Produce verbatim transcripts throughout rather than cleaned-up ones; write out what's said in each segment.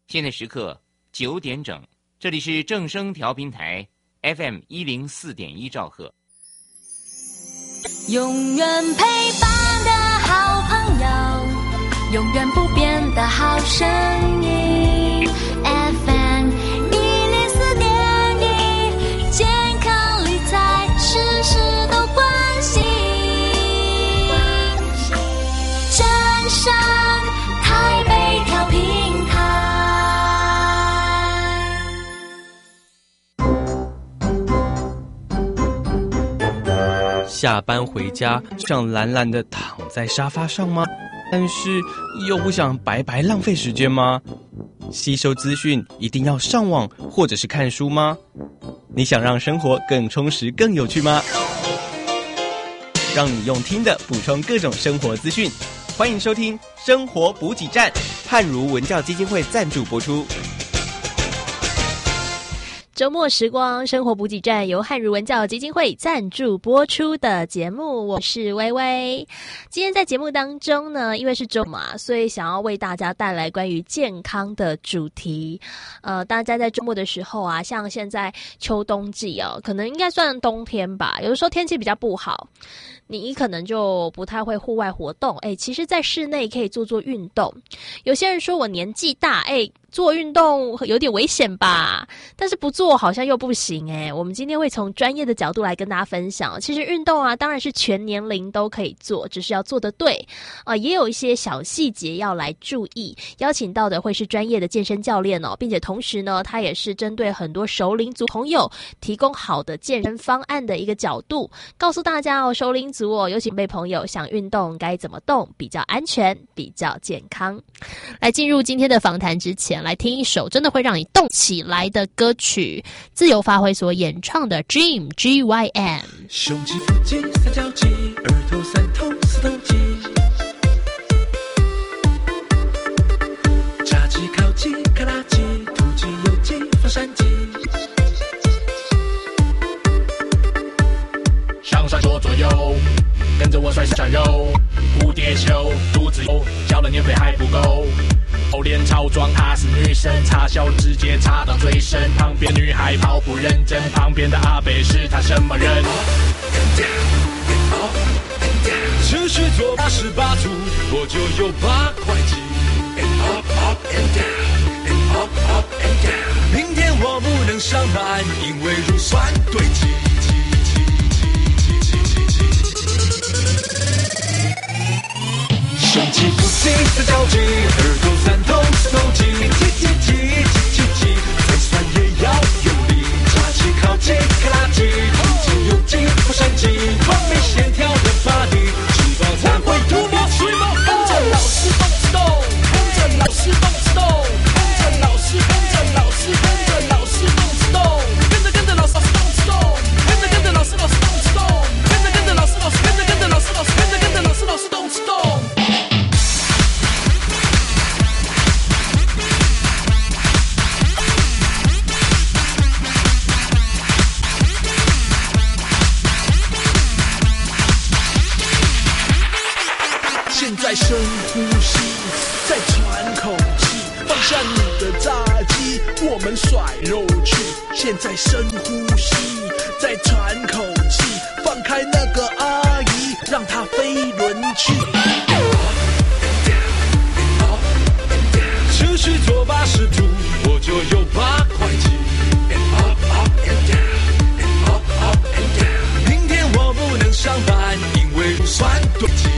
现在时刻九点整，这里是正声调频台 F M 一零四点一兆赫。 永远陪伴的好朋友，永远不变的好声音 F M 一零四点一，健康理财事事都关心，正声台北调频台。 下班回家想懒懒的躺在沙发上吗？但是又不想白白浪费时间吗？吸收资讯一定要上网或者是看书吗？你想让生活更充实更有趣吗？让你用听的补充各种生活资讯，欢迎收听生活补给站，汉儒文教基金会赞助播出。 周末时光生活补给站由汉儒文教基金会赞助播出的节目，我是薇薇。今天在节目当中呢，因为是周末嘛，所以想要为大家带来关于健康的主题。呃，大家在周末的时候啊，像现在秋冬季哦，可能应该算冬天吧，有的时候天气比较不好，你可能就不太会户外活动。哎，其实在室内可以做做运动。有些人说我年纪大，哎，做运动有点危险吧，但是不做好像又不行诶。我们今天会从专业的角度来跟大家分享，其实运动啊当然是全年龄都可以做，只是要做得对啊、呃，也有一些小细节要来注意。邀请到的会是专业的健身教练哦，并且同时呢他也是针对很多熟龄族朋友提供好的健身方案的一个角度，告诉大家哦，熟龄族哦，尤其被朋友想运动该怎么动比较安全比较健康。来进入今天的访谈之前，来听一首真的会让你动起来的歌曲，自由发挥所演唱的 Dream G Y M。 胸肌腹肌三角肌，二头三头四头肌，炸鸡烤鸡卡拉鸡，突肌右肌放山鸡，上上左左右，跟着我甩甩肉，蝴蝶球肚子油，交了年费还不够，后脸超壮，她是女神，插销直接插到最深，旁边女孩跑步认真，旁边的阿北是她什么人？持续做八十八组，我就有八块肌。明天我不能上班，因为乳酸堆积。胸肌腹肌三角肌，二头三头四头肌，挤挤挤挤挤挤，再酸也要用力，炸鸡烤鸡卡拉鸡，突肌右肌放山鸡，完美线条的 body， 脂肪才会突破虚毛。跟着老师动次动，跟着老师动次动，跟着老师跟着老师跟着老师动次动，跟着跟着老师动次动，跟着跟着老师老师动次动，跟着跟着老师老师跟着跟着老师老师跟着跟着老师老师动次动。现在深呼吸，再喘口气，放下你的炸鸡，我们甩肉去。现在深呼吸，再喘口气，放开那个阿姨，让她飞轮去。持续做八十组，我就有八块肌。明天我不能上班，因为乳酸堆积。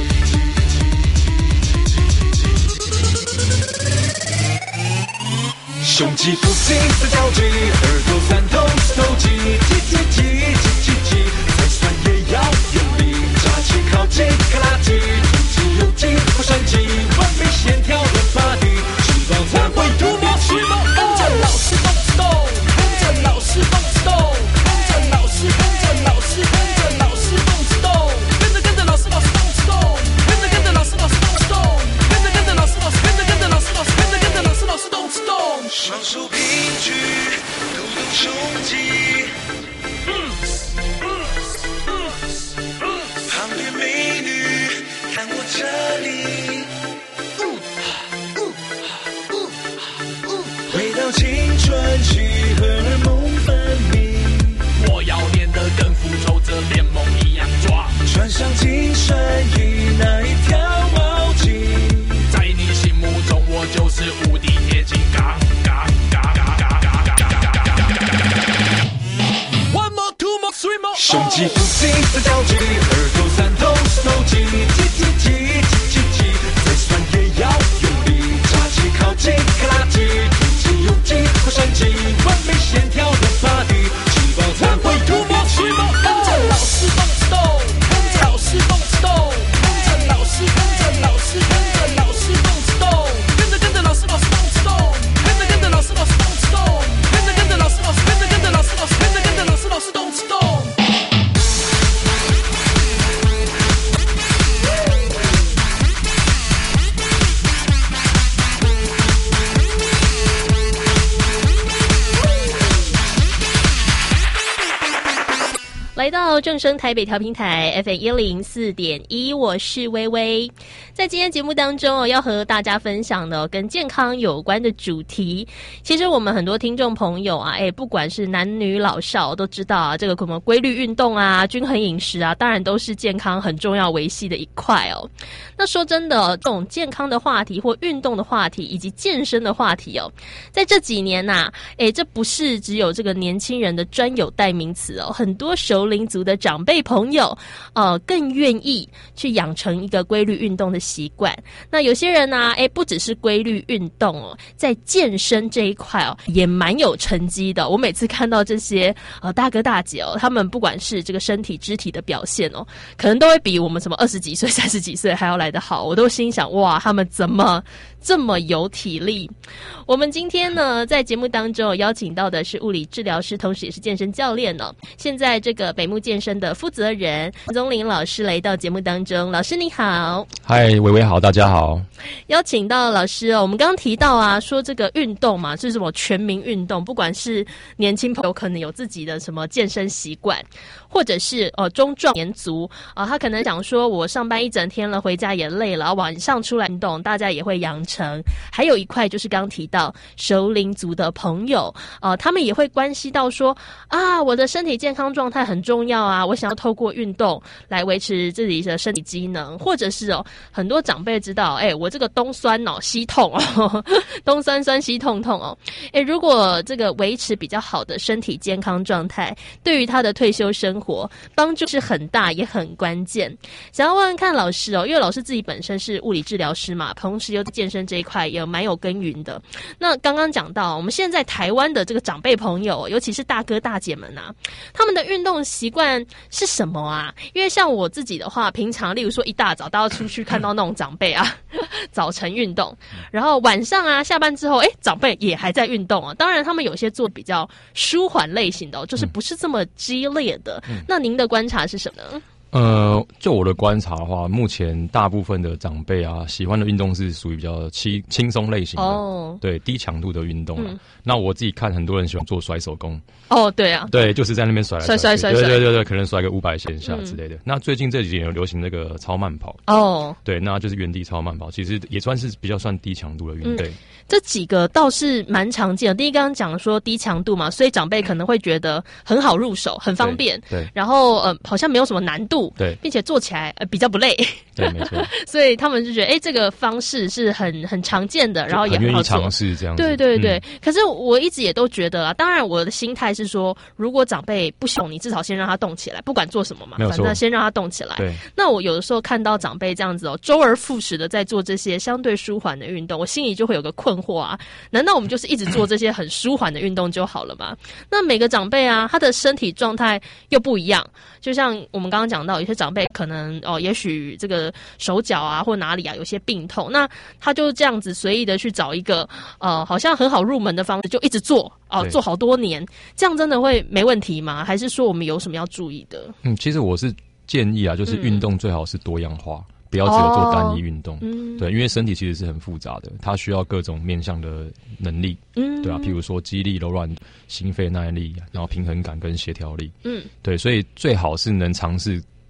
胸肌腹肌三角肌，二头三头四头肌，挤挤挤挤挤挤，再酸也要用力，炸鸡烤鸡卡拉鸡，突肌右肌放山鸡，完美线条的 body， 脂肪才会突破虚毛。跟着老师动次动，跟着老师动次动，跟着老师跟着老师跟着老师动次动，跟着跟着老师老师动次动，跟着跟着老师老师动次动，跟着跟着老师老师跟着跟着老师老师跟着跟着老师老师动次动。双手平举，抖动胸肌，嗯嗯嗯，旁边美女，看我这里，嗯嗯嗯青春期，荷尔蒙分泌。 我要练得跟复仇者联盟一样壮， 穿上紧身衣，那一条毛巾， 在你心目中我就是无敌铁金刚。One more, two more, three more。 胸肌腹肌三角肌，二头三头四头肌，叽叽叽叽叽叽，再酸也要用力，扎起靠近克拉肌，突肌有劲不闪肌，完美线条的 body， 脂肪才会突破期。 跟着老师动次动，跟着老师动次动，跟着老师，跟着老师，跟着老师动次动，跟着跟着老师老师动次动，跟着跟着老师老师动次动，跟着跟着老师老师，跟着跟着老师老师，跟着跟着老师老师动次动。 来到正声台北调频台 F M 一零四点一，我是微微。在今天节目当中哦，要和大家分享的、哦、跟健康有关的主题。其实我们很多听众朋友啊，哎，不管是男女老少都知道啊，这个什么规律运动啊、均衡饮食啊，当然都是健康很重要维系的一块哦。那说真的、哦，这种健康的话题或运动的话题以及健身的话题哦，在这几年呐、啊，哎，这不是只有这个年轻人的专有代名词哦，很多熟龄族的长辈朋友，呃，更愿意去养成一个规律运动的习惯。那有些人呢、啊，哎，不只是规律运动哦，在健身这一块哦，也蛮有成绩的。我每次看到这些呃大哥大姐哦，他们不管是这个身体肢体的表现哦，可能都会比我们什么二十几岁、三十几岁还要来得好。我都心想，哇，他们怎么这么有体力？我们今天呢，在节目当中邀请到的是物理治疗师，同时也是健身教练呢、哦。现在这个北木健身的负责人陈宗林老师来到节目当中，老师你好。 嗨，微微好，大家好。 邀请到老师哦，我们刚刚提到啊，说这个运动嘛，是什么全民运动，不管是年轻朋友可能有自己的什么健身习惯，或者是呃中壮年族啊、呃，他可能想说我上班一整天了，回家也累了，晚上出来运动，大家也会养成。还有一块就是刚提到熟龄族的朋友，呃，他们也会关系到说啊，我的身体健康状态很重要啊，我想要透过运动来维持自己的身体机能，或者是哦，很多长辈知道，哎，我这个东酸哦，西痛哦，东酸酸西痛痛哦，哎，如果这个维持比较好的身体健康状态，对于他的退休生活帮助是很大也很关键。想要问问看老师哦，因为老师自己本身是物理治疗师嘛，同时又健身这一块也蛮有耕耘的。那刚刚讲到，我们现在台湾的这个长辈朋友，尤其是大哥大姐们啊，他们的运动习惯是什么啊？因为像我自己的话，平常例如说一大早大家出去看到那种长辈啊，早晨运动，然后晚上啊下班之后，哎，长辈也还在运动啊。当然他们有些做比较舒缓类型的、哦，就是不是这么激烈的。嗯、那您的观察是什么呢？ 呃，就我的观察的话，目前大部分的长辈啊，喜欢的运动是属于比较轻轻松类型的，哦，对，低强度的运动、啊嗯。那我自己看，很多人喜欢做甩手功。哦，对啊，对，就是在那边甩来甩去，甩甩甩甩，对对对对，可能甩个五百下下之类的、嗯。那最近这几年有流行那个超慢跑，哦，对，那就是原地超慢跑，其实也算是比较算低强度的运动。嗯， 这几个倒是蛮常见的。第一，刚刚讲说低强度嘛，所以长辈可能会觉得很好入手，很方便，对，对然后呃好像没有什么难度，对，并且做起来呃比较不累，对，没错。所以他们就觉得，哎、欸，这个方式是很很常见的，然后也很好做，愿意尝试这样子。对对对、嗯。可是我一直也都觉得啊，当然我的心态是说，如果长辈不喜欢你，至少先让他动起来，不管做什么嘛，反正先让他动起来。对。那我有的时候看到长辈这样子哦，周而复始的在做这些相对舒缓的运动，我心里就会有个困惑啊，难道我们就是一直做这些很舒缓的运动就好了吗？那每个长辈啊，他的身体状态又不一样，就像我们刚刚讲到，有些长辈可能哦，也许这个手脚啊或哪里啊有些病痛，那他就这样子随意的去找一个呃好像很好入门的方式，就一直做哦，做好多年，这样真的会没问题吗？还是说我们有什么要注意的？ 嗯，其实我是建议啊，就是运动最好是多样化。嗯不要只有做单一运动、哦嗯，对，因为身体其实是很复杂的，它需要各种面向的能力，嗯，对啊，譬如说肌力、柔软、心肺耐力，然后平衡感跟协调力，嗯，对，所以最好是能尝试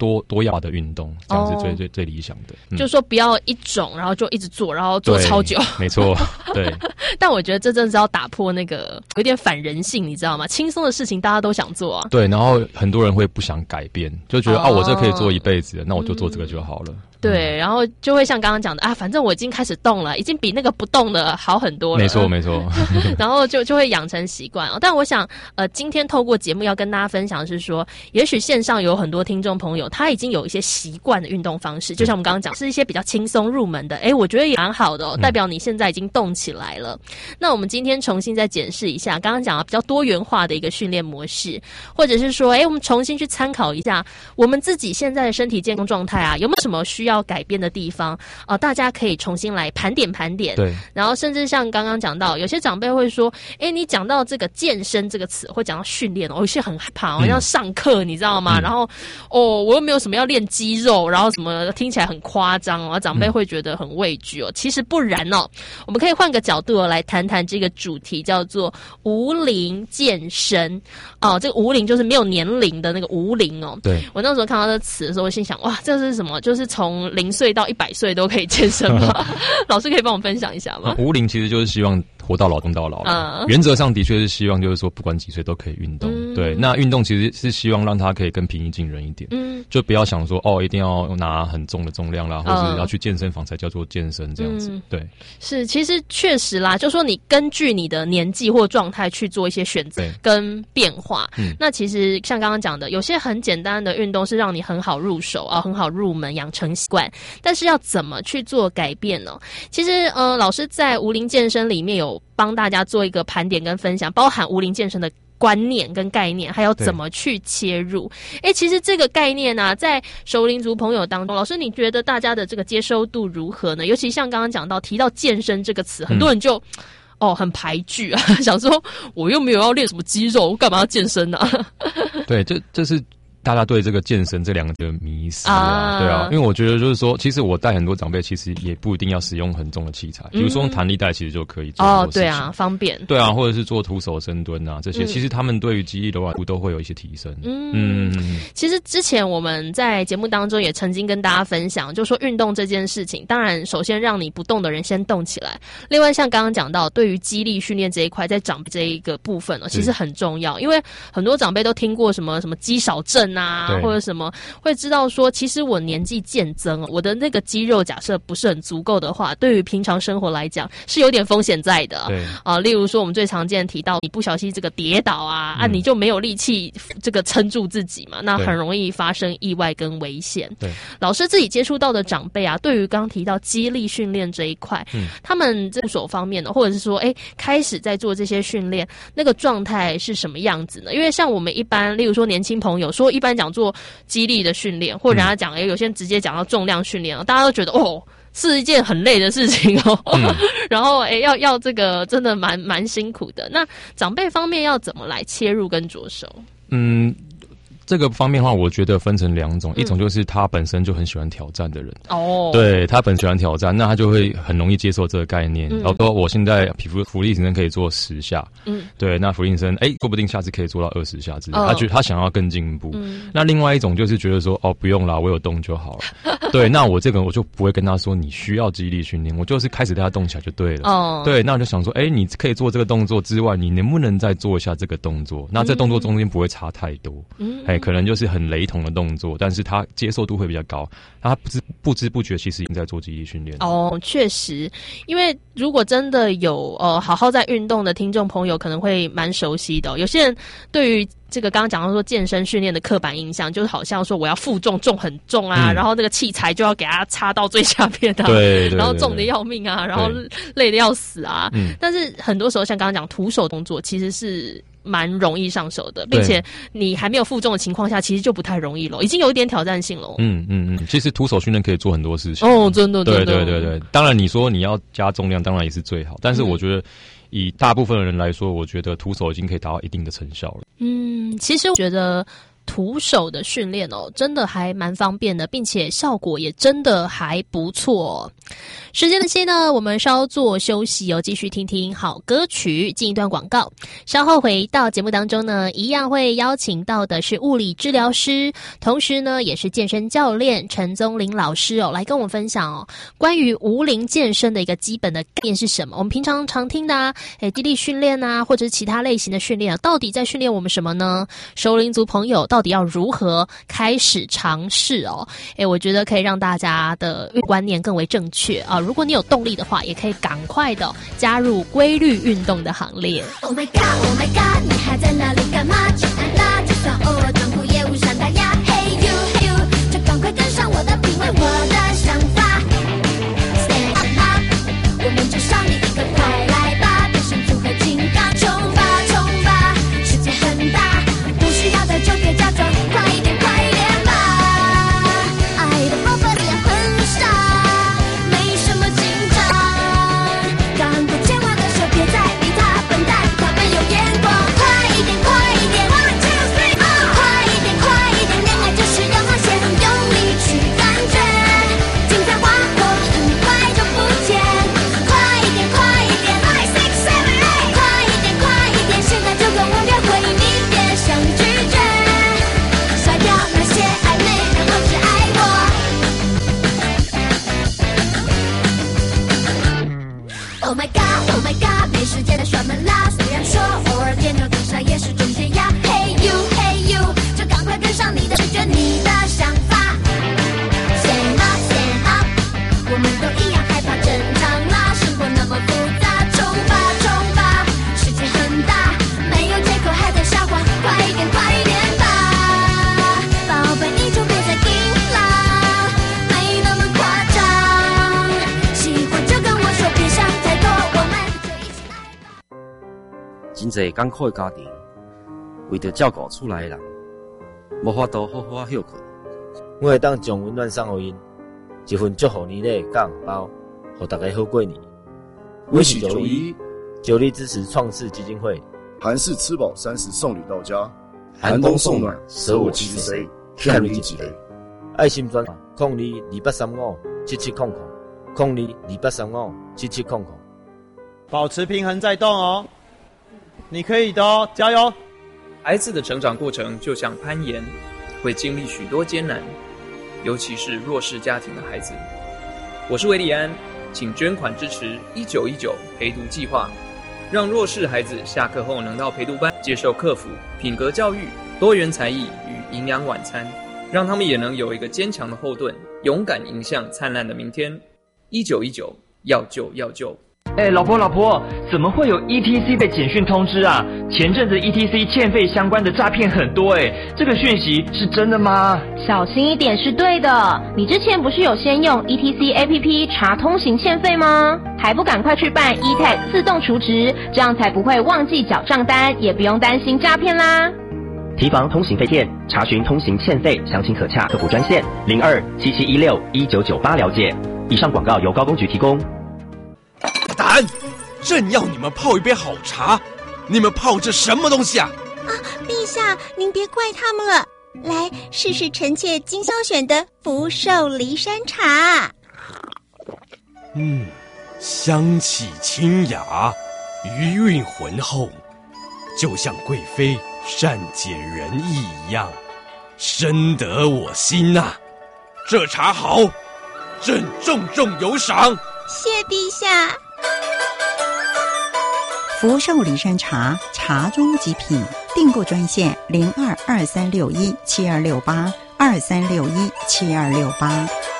多多样的运动，这样是最、哦、最最理想的。 嗯、就是说不要一种，然后就一直做，然后做超久。 没错，对。 但我觉得这真的是要打破那个有点反人性，你知道吗？轻松的事情大家都想做啊。 对，然后很多人会不想改变，就觉得、哦、啊，我这可以做一辈子，那我就做这个就好了。嗯对，然后就会像刚刚讲的啊，反正我已经开始动了，已经比那个不动的好很多了。 没错，没错。 然后就就会养成习惯哦。但我想，呃，今天透过节目要跟大家分享的是说，也许线上有很多听众朋友，他已经有一些习惯的运动方式，就像我们刚刚讲，是一些比较轻松入门的。诶，我觉得也蛮好的哦，代表你现在已经动起来了。嗯、那我们今天重新再检视一下刚刚讲的比较多元化的一个训练模式，或者是说，诶，我们重新去参考一下我们自己现在的身体健康状态啊，有没有什么需要要改变的地方，呃，大家可以重新来盘点盘点。 对， 然后甚至像刚刚讲到，有些长辈会说，哎，你讲到这个健身这个词，会讲到训练哦，有些很害怕，好像上课，你知道吗？嗯、然后哦，我又没有什么要练肌肉，然后什么听起来很夸张哦，长辈会觉得很畏惧哦。嗯、其实不然哦，我们可以换个角度、哦、来谈谈这个主题，叫做无龄健身哦。这个无龄就是没有年龄的那个无龄哦。 对， 我那时候看到这词的时候，我心想，哇，这是什么？就是从零岁到一百岁都可以健身吗？老师可以帮我分享一下吗？ 无龄其实就是希望活到老动到老了。嗯、原则上的确是希望就是说不管几岁都可以运动。嗯、对，那运动其实是希望让他可以更平易近人一点。嗯，就不要想说哦一定要拿很重的重量啦，或者要去健身房才叫做健身这样子。嗯、对， 是其实确实啦，就说你根据你的年纪或状态去做一些选择跟变化。嗯、那其实像刚刚讲的，有些很简单的运动是让你很好入手啊，很好入门养成习惯。但是要怎么去做改变呢？其实呃，老师在无龄健身里面有帮大家做一个盘点跟分享，包含无龄健身的观念跟概念，还有怎么去切入。诶，其实这个概念啊，在熟龄族朋友当中，老师你觉得大家的这个接收度如何呢？尤其像刚刚讲到提到健身这个词，很多人就、嗯、哦很排拒啊，想说我又没有要练什么肌肉，我干嘛要健身呢、啊？ 对，这这是大家对这个健身这两个的迷思啊，啊对啊，因为我觉得就是说，其实我带很多长辈，其实也不一定要使用很重的器材，比如说用弹力带，其实就可以做很多事情。哦，对啊，方便。对啊，或者是做徒手深蹲啊，这些、嗯、其实他们对于肌力柔软度都会有一些提升。嗯嗯， 其实之前我们在节目当中也曾经跟大家分享，就说运动这件事情，当然首先让你不动的人先动起来。另外，像刚刚讲到，对于肌力训练这一块，在长辈这一个部分呢，其实很重要，因为很多长辈都听过什么什么肌少症啊，或者什么会知道说，其实我年纪渐增，我的那个肌肉假设不是很足够的话，对于平常生活来讲是有点风险在的。对啊、呃，例如说我们最常见提到，你不小心这个跌倒啊，嗯、啊你就没有力气这个撑住自己嘛，那很容易发生意外跟危险。对，老师自己接触到的长辈啊，对于刚提到肌力训练这一块，嗯、他们这所方面的，或者是说，哎，开始在做这些训练，那个状态是什么样子呢？因为像我们一般，例如说年轻朋友说，一般讲做肌力的训练，或者人家讲，哎、嗯，有些人直接讲到重量训练，大家都觉得哦，是一件很累的事情哦。嗯、然后，哎，要要这个真的蛮蛮辛苦的。那长辈方面要怎么来切入跟着手？嗯。 这个方面的话，我觉得分成两种，嗯、一种就是他本身就很喜欢挑战的人，哦，对他本身喜欢挑战，那他就会很容易接受这个概念。嗯、然后说我现在皮肤浮力挺身可以做十下，嗯，对，那浮力挺身，哎，说不定下次可以做到二十下之类，哦、他觉得他想要更进步。嗯、那另外一种就是觉得说，哦，不用啦，我有动就好了。对，那我这个我就不会跟他说你需要肌力训练，我就是开始带他动起来就对了。哦，对，那我就想说，哎，你可以做这个动作之外，你能不能再做一下这个动作？那这动作中间不会差太多，嗯，哎。可能就是很雷同的动作，但是他接受度会比较高，他不知不知不觉其实已经在做肌力训练。 哦，确实，因为如果真的有呃好好在运动的听众朋友，可能会蛮熟悉的、哦。有些人对于这个刚刚讲到说健身训练的刻板印象，就是好像说我要负重，重很重啊，嗯、然后那个器材就要给它插到最下面啊，对，然后重的要命啊，然后累的要死啊。嗯、但是很多时候像刚刚讲徒手动作，其实是蛮容易上手的，并且你还没有负重的情况下，其实就不太容易了，已经有一点挑战性了。 嗯嗯嗯，其实徒手训练可以做很多事情。 哦，真的，对对对对。当然，你说你要加重量，当然也是最好，但是我觉得以大部分的人来说，我觉得徒手已经可以达到一定的成效了。 嗯，其实我觉得徒手的训练哦，真的还蛮方便的，并且效果也真的还不错哦。时间的期呢，我们稍作休息哦，继续听听好歌曲，进一段广告。稍后回到节目当中呢，一样会邀请到的是物理治疗师，同时呢也是健身教练陈宗林老师哦，来跟我们分享哦，关于无龄健身的一个基本的概念是什么？我们平常常听的啊，诶，肌力训练啊，或者是其他类型的训练啊，到底在训练我们什么呢？熟龄族朋友到底要如何开始尝试哦？诶，我觉得可以让大家的观念更为正确啊。如果你有动力的话，也可以赶快的加入规律运动的行列。 Oh my god, Oh my god， 你还在那里干嘛？去安啦，就算偶尔装酷也无伤大雅。Hey you, hey you， 就赶快跟上我的品味，我的想法。Stand up， 我们就少你一个，快来吧，变身组合金刚，冲吧冲吧，世界很大，不需要太久别假装，快一点快一点吧。爱的爆发力很傻。Oh my god, Oh my god， 没时间的耍门啦。虽然说偶尔点头跟上也是种解压。Hey you, hey you， 就赶快跟上你的直觉，你的想法。Stand up, stand up， 我们都一样害怕，正常啦。生活那么复杂，冲吧冲吧，世界很大，没有借口还在瞎话，快一点快一点吧，宝贝你就别再盯啦，没那么夸张。喜欢就跟我说，别想太多。 真侪艰苦的家庭，为着照顾厝内的人，无法度好好休困。我会当将温暖送予因，一份祝福年的甲红包，互大家好过年。 我是九一， 九力支持创世基金会。 韩式吃饱三十送礼到家， 寒冬送暖，舍我其谁？看你几个？爱心专控二二八三五七七空空，控二二八三五七七空空。 保持平衡再动哦。你可以的哦，加油！ 孩子的成长过程就像攀岩，会经历许多艰难，尤其是弱势家庭的孩子。我是韦礼安，请捐款支持一九一九陪读计划，让弱势孩子下课后能到陪读班接受课辅、品格教育、多元才艺与营养晚餐，让他们也能有一个坚强的后盾，勇敢迎向灿烂的明天。一九一九，要救要救！ 哎，老婆老婆，怎么会有 E T C 的简讯通知啊？前阵子 E T C 欠费相关的诈骗很多哎，这个讯息是真的吗？ 小心一点是对的。你之前不是有先用 E T C A P P 查通行欠费吗？还不赶快去办 E T A G 自动储值，这样才不会忘记缴账单，也不用担心诈骗啦。 提防通行废骗，查询通行欠费，详情可洽客服专线零二七七一六一九九八了解。以上广告由高工局提供。 胆，正要你们泡一杯好茶，你们泡这什么东西啊？ 啊，陛下，您别怪他们了。来，试试臣妾精挑选的福寿梨山茶。 嗯，香气清雅，余韵浑厚，就像贵妃善解人意一样，深得我心呐、啊。这茶好，朕重重有赏。 谢陛下。 福寿梨山茶，茶中极品。订购专线零二二三六一七二六八二三六一七二六八。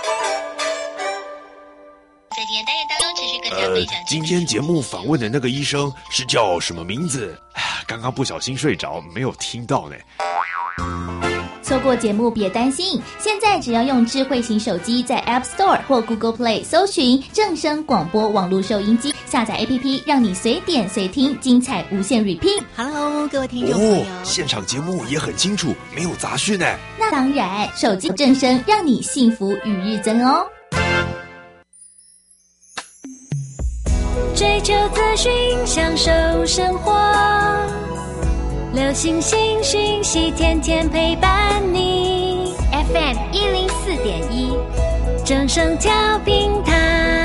在今天单元当中，持续更加分享。 呃，今天节目访问的那个医生是叫什么名字？刚刚不小心睡着，没有听到呢。 错过节目别担心，现在只要用智慧型手机在 App Store 或 Google Play 搜寻正声广播网络收音机，下载 A P P， 让你随点随听，精彩无限 repeat。Hello， 各位听众朋友， 哦，现场节目也很清楚，没有杂讯呢。 那当然，手机正声让你幸福与日增哦。 追求资讯，享受生活， 流星星讯息，天天陪伴你。 F M 一零四点一， 正声调频台。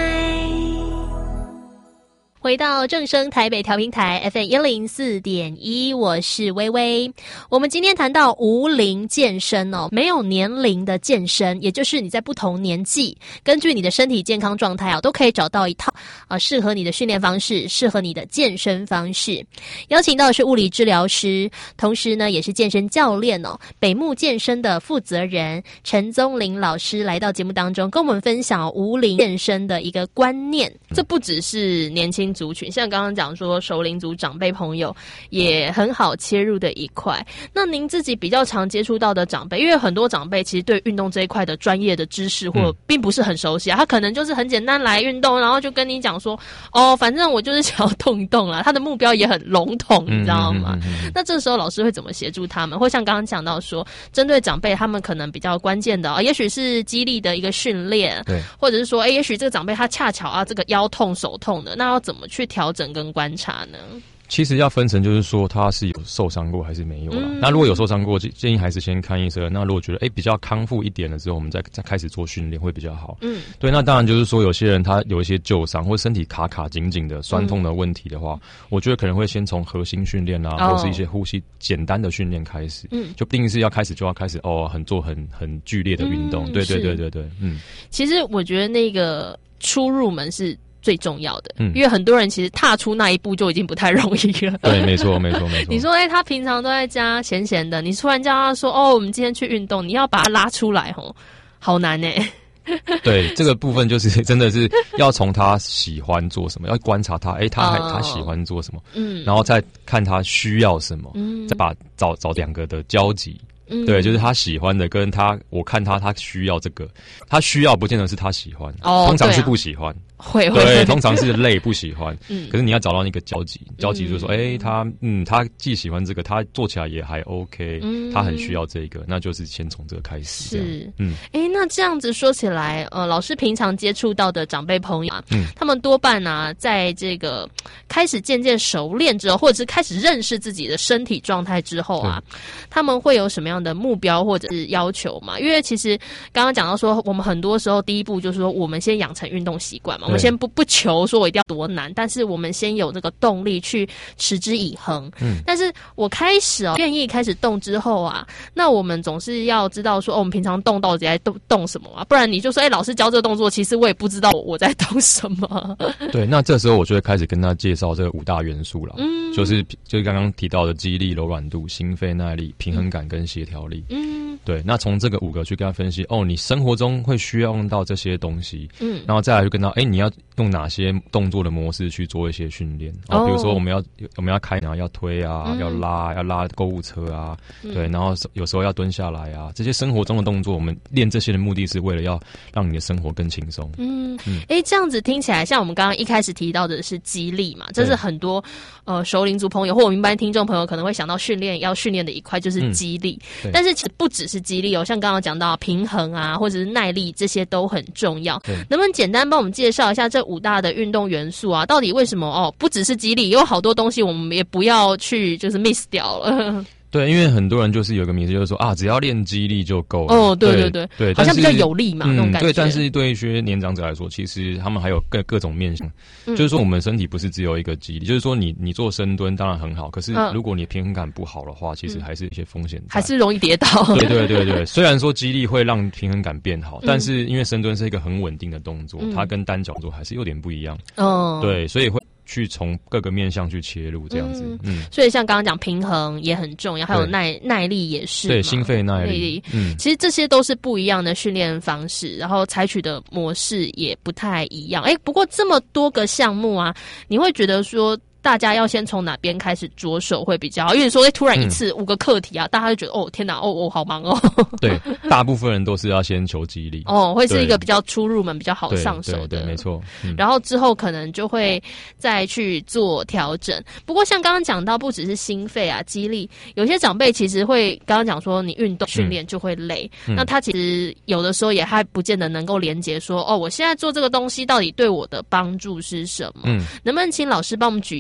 回到正声台北调频台 F M 一零四点一，我是微微。我们今天谈到无龄健身哦，没有年龄的健身，也就是你在不同年纪，根据你的身体健康状态啊，都可以找到一套啊适合你的训练方式，适合你的健身方式。邀请到的是物理治疗师，同时呢也是健身教练哦，北木健身的负责人陈宗林老师来到节目当中，跟我们分享无龄健身的一个观念。这不只是年轻族群，像刚刚讲说熟龄族长辈朋友也很好切入的一块。那您自己比较常接触到的长辈，因为很多长辈其实对运动这一块的专业的知识或并不是很熟悉啊，他可能就是很简单来运动，然后就跟你讲说哦，反正我就是想要动一动啦，他的目标也很笼统，你知道吗？嗯嗯嗯嗯、那这时候老师会怎么协助他们？或像刚刚讲到说，针对长辈他们可能比较关键的、哦、也许是肌力的一个训练，对，或者是说哎，也许这个长辈他恰巧啊这个腰痛手痛的，那要怎么去调整跟观察呢？ 其实要分成，就是说他是有受伤过还是没有啦、嗯、那如果有受伤过，建议还是先看医生。那如果觉得哎比较康复一点了之后，我们再再开始做训练会比较好。嗯，对。那当然就是说，有些人他有一些旧伤或身体卡卡紧紧的酸痛的问题的话、嗯，我觉得可能会先从核心训练啊、哦，或是一些呼吸简单的训练开始。嗯，就不定是要开始就要开始哦，很做很很剧烈的运动。嗯、对对对对对，嗯。 其实我觉得那个初入门是最重要的，嗯，因为很多人其实踏出那一步就已经不太容易了。 对，没错，没错，没错。 你说，哎、欸，他平常都在家闲闲的，你突然叫他说，哦，我们今天去运动，你要把他拉出来，吼，好难哎、欸。 对，这个部分就是真的是要从他喜欢做什么，要观察他，哎、欸，他还、oh. 他喜欢做什么，嗯，然后再看他需要什么，嗯，再把找找两个的交集。嗯、对，就是他喜欢的跟他，我看他他需要这个，他需要不见得是他喜欢，哦、通常是不喜欢， 会会， 对，通常是累不喜欢，嗯，可是你要找到那个交集，交集就是说，哎、嗯欸，他嗯，他既喜欢这个，他做起来也还 OK，嗯，他很需要这个，那就是先从这个开始， 是，嗯，哎、欸，那这样子说起来，呃，老师平常接触到的长辈朋友啊，嗯，他们多半啊，在这个开始渐渐熟练之后，或者是开始认识自己的身体状态之后啊，他们会有什么样的目标或者是要求嘛？因为其实刚刚讲到说，我们很多时候第一步就是说，我们先养成运动习惯嘛，我们先不不求说我一定要多难，但是我们先有这个动力去持之以恒。嗯，但是我开始哦愿意开始动之后啊，那我们总是要知道说，哦，我们平常动到底在动动什么啊？不然你就说，哎、欸，老师教这个动作，其实我也不知道我在动什么。 对，那这时候我就会开始跟他介绍这个五大元素了，嗯，就是就是刚刚提到的肌力、柔软度、心肺耐力、平衡感跟协调力。嗯，对，那从这个五个去跟他分析，哦，你生活中会需要用到这些东西，嗯，然后再来就跟他，哎、欸，你要用哪些动作的模式去做一些训练？哦，比如说我们要我们要开，然后要推啊，嗯、要拉，要拉购物车啊，嗯、对，然后有时候要蹲下来啊，这些生活中的动作，我们练这些的目的是为了要让你的生活更轻松。嗯嗯，哎、欸，这样子听起来，像我们刚刚一开始提到的是肌力嘛，这是很多呃熟龄族朋友或我们一般听众朋友可能会想到训练要训练的一块就是肌力，嗯、但是其实不只是肌力哦，像刚刚讲到平衡啊，或者是耐力，这些都很重要。能不能简单帮我们介绍一下这五大的运动元素啊？到底为什么哦？不只是肌力，有好多东西我们也不要去就是 miss 掉了。 对，因为很多人就是有个迷思，就是说啊，只要练肌力就够了。 哦，对对对，对，好像比较有力嘛， 嗯、 那种感觉。 对，但是对一些年长者来说，其实他们还有各各种面向、嗯，就是说我们身体不是只有一个肌力，就是说你你做深蹲当然很好，可是如果你平衡感不好的话，嗯、其实还是一些风险， 还是容易跌倒。 对对对对，虽然说肌力会让平衡感变好，嗯、但是因为深蹲是一个很稳定的动作，嗯、它跟单脚做还是有点不一样。哦，对，所以会去从各个面向去切入，这样子。嗯，嗯所以像刚刚讲平衡也很重要，还有耐耐力也是， 对，心肺耐力。 嗯，其实这些都是不一样的训练方式，然后采取的模式也不太一样。哎，不过这么多个项目啊，你会觉得说，大家要先从哪边开始着手会比较好？因为你说，哎，突然一次五个课题啊，嗯、大家就觉得，哦，天哪，哦，哦，好忙哦。 对，大部分人都是要先求肌力。 哦，会是一个比较初入门、比较好上手的。 对，对对没错。嗯、 然后之后可能就会再去做调整。不过像刚刚讲到，不只是心肺啊、肌力，有些长辈其实会刚刚讲说，你运动训练就会累、嗯，那他其实有的时候也还不见得能够连结说，哦，我现在做这个东西到底对我的帮助是什么？嗯，能不能请老师帮我们举一下？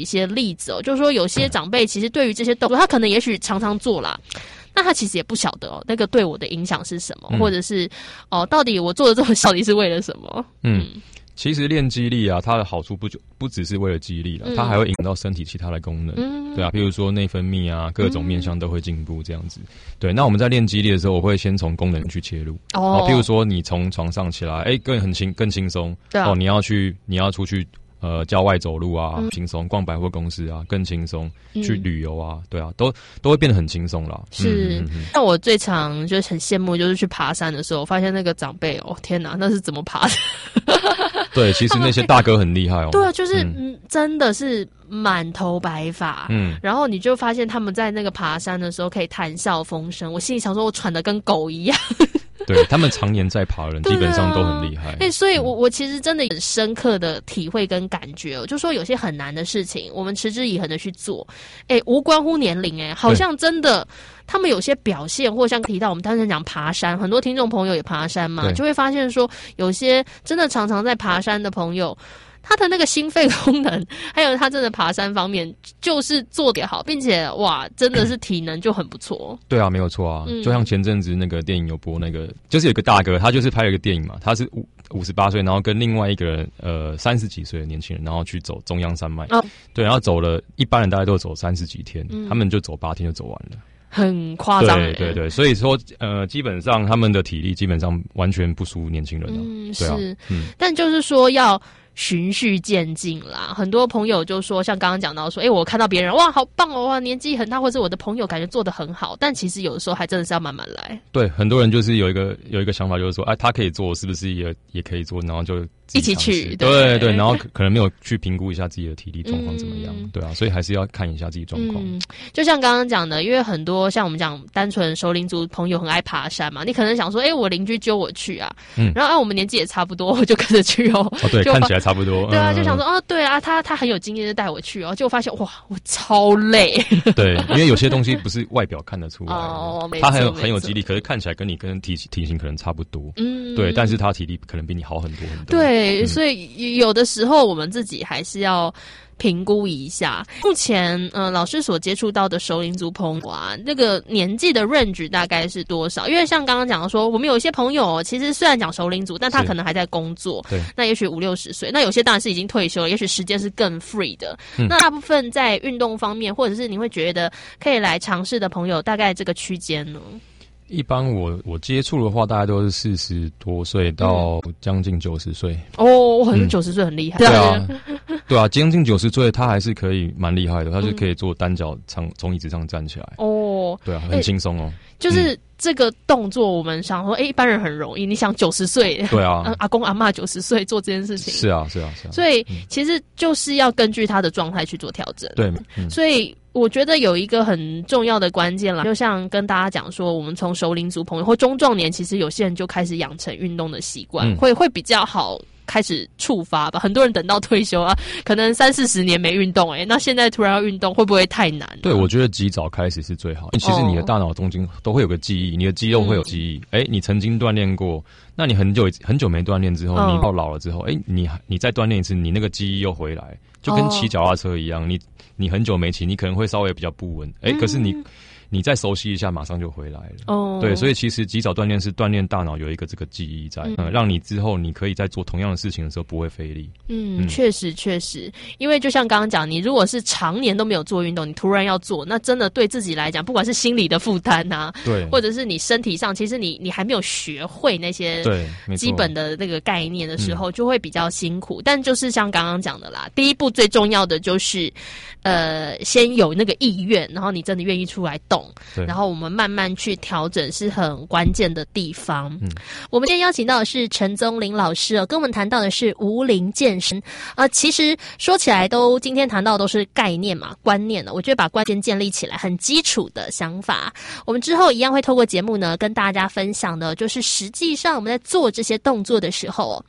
些例子哦，就是说有些长辈其实对于这些动作，他可能也许常常做啦。那他其实也不晓得哦，那个对我的影响是什么，嗯、或者是哦，到底我做的这么到底是为了什么？嗯， 其实练肌力啊，它的好处不就不只是为了肌力了，嗯、它还会影响到身体其他的功能。嗯，对啊，譬如说内分泌啊，各种面向都会进步这样子。嗯、对，那我们在练肌力的时候，我会先从功能去切入。哦，譬如说你从床上起来，哎、欸，更很轻更轻松。对啊，哦，你要去你要出去。呃，郊外走路啊，轻松、嗯；逛百货公司啊，更轻松；嗯、去旅游啊，对啊，都都会变得很轻松啦。 是，嗯嗯嗯、那我最常就是很羡慕，就是去爬山的时候，发现那个长辈哦，天哪，那是怎么爬的？ 对，其实那些大哥很厉害哦。 对啊，就是嗯，真的是满头白发，嗯，然后你就发现他们在那个爬山的时候可以谈笑风生，我心里想说，我喘得跟狗一样。 对，他们常年在爬的人，基本上都很厉害。 哎、欸，所以我我其实真的很深刻的体会跟感觉哦，就说有些很难的事情，我们持之以恒的去做，哎、欸，无关乎年龄，哎，好像真的他们有些表现，或像提到我们刚才讲爬山，很多听众朋友也爬山嘛，就会发现说，有些真的常常在爬山的朋友。他的那个心肺功能，还有他真的爬山方面，就是做得好，并且哇，真的是体能就很不错。 对啊，没有错啊。嗯、就像前阵子那个电影有播那个，就是有个大哥，他就是拍了一个电影嘛，他是五五十八岁，然后跟另外一个人呃三十几岁的年轻人，然后去走中央山脉。哦，对，然后走了，一般人大概都走三十几天，嗯、他们就走八天就走完了。 很夸张， 对对对，所以说，呃，基本上他们的体力基本上完全不输年轻人了。嗯，对啊， 是，嗯，但就是说要循序渐进啦。很多朋友就说，像刚刚讲到说，哎、欸，我看到别人哇，好棒哦，哇，年纪很大，或者我的朋友感觉做得很好，但其实有的时候还真的是要慢慢来。 对，很多人就是有一个有一个想法，就是说，哎、啊，他可以做，是不是也也可以做？然后就一起去， 对 对, 对，然后可能没有去评估一下自己的体力状况怎么样，嗯、对啊，所以还是要看一下自己状况。 嗯，就像刚刚讲的，因为很多像我们讲单纯熟龄族朋友很爱爬山嘛，你可能想说，哎、欸，我邻居揪我去啊，嗯，然后啊我们年纪也差不多，我就跟着去哦。 哦，对，看起来差不多。 对啊，就想说，哦，对啊，他他很有经验，就带我去哦，结果发现哇，我超累。 对，因为有些东西不是外表看得出来的，哦，他很有很有肌力，可是看起来跟你跟体体型可能差不多，嗯，对，但是他体力可能比你好很多很多。 对， 嗯、 所以。有的时候我们自己还是要评估一下。目前呃老师所接触到的熟龄族朋友啊，那个年纪的 range 大概是多少？因为像刚刚讲的说，我们有一些朋友其实虽然讲熟龄族，但他可能还在工作，对，那也许五六十岁，那有些当然是已经退休了，也许时间是更 free 的。嗯、那大部分在运动方面，或者是你会觉得可以来尝试的朋友，大概这个区间呢？ 一般我我接触的话，大概都是四十多岁到将近九十岁。 哦，很九十岁很厉害。 对啊，对啊，将近九十岁，他还是可以蛮厉害的，他是可以做单脚从从椅子上站起来。哦，对啊，很轻松哦。 就是这个动作，我们想说，哎、欸，一般人很容易。你想九十岁， 对啊， 阿公阿嬷九十岁做这件事情， 是啊，是啊，是啊。 所以、嗯、其实就是要根据他的状态去做调整。 对，嗯、 所以。我觉得有一个很重要的关键啦，就像跟大家讲说，我们从熟龄族朋友或中壮年，其实有些人就开始养成运动的习惯，嗯、会会比较好开始触发吧。很多人等到退休啊，可能三四十年没运动、欸，哎，那现在突然要运动，会不会太难、啊？ 对，我觉得及早开始是最好。其实你的大脑中间都会有个记忆，你的肌肉会有记忆。哎、嗯欸，你曾经锻炼过，那你很久很久没锻炼之后，嗯、你到老了之后，哎、欸，你你再锻炼一次，你那个记忆又回来，就跟骑脚踏车一样，你。你很久没骑，你可能会稍微比较不稳，哎、欸，可是你你再熟悉一下，马上就回来了。哦，对，所以其实及早锻炼是锻炼大脑有一个这个记忆在，嗯，嗯让你之后你可以在做同样的事情的时候不会费力。 嗯，确实确实，因为就像刚刚讲，你如果是常年都没有做运动，你突然要做，那真的对自己来讲，不管是心理的负担啊，对，或者是你身体上，其实你你还没有学会那些对基本的那个概念的时候，就会比较辛苦。嗯、但就是像刚刚讲的啦，第一步最重要的就是，呃，先有那个意愿，然后你真的愿意出来动。然后我们慢慢去调整是很关键的地方。嗯，我们今天邀请到的是陈宗麟老师哦，跟我们谈到的是无龄健身。呃，其实说起来都今天谈到的都是概念嘛、观念呢。我觉得把观念建立起来，很基础的想法。我们之后一样会透过节目呢，跟大家分享的，就是实际上我们在做这些动作的时候哦。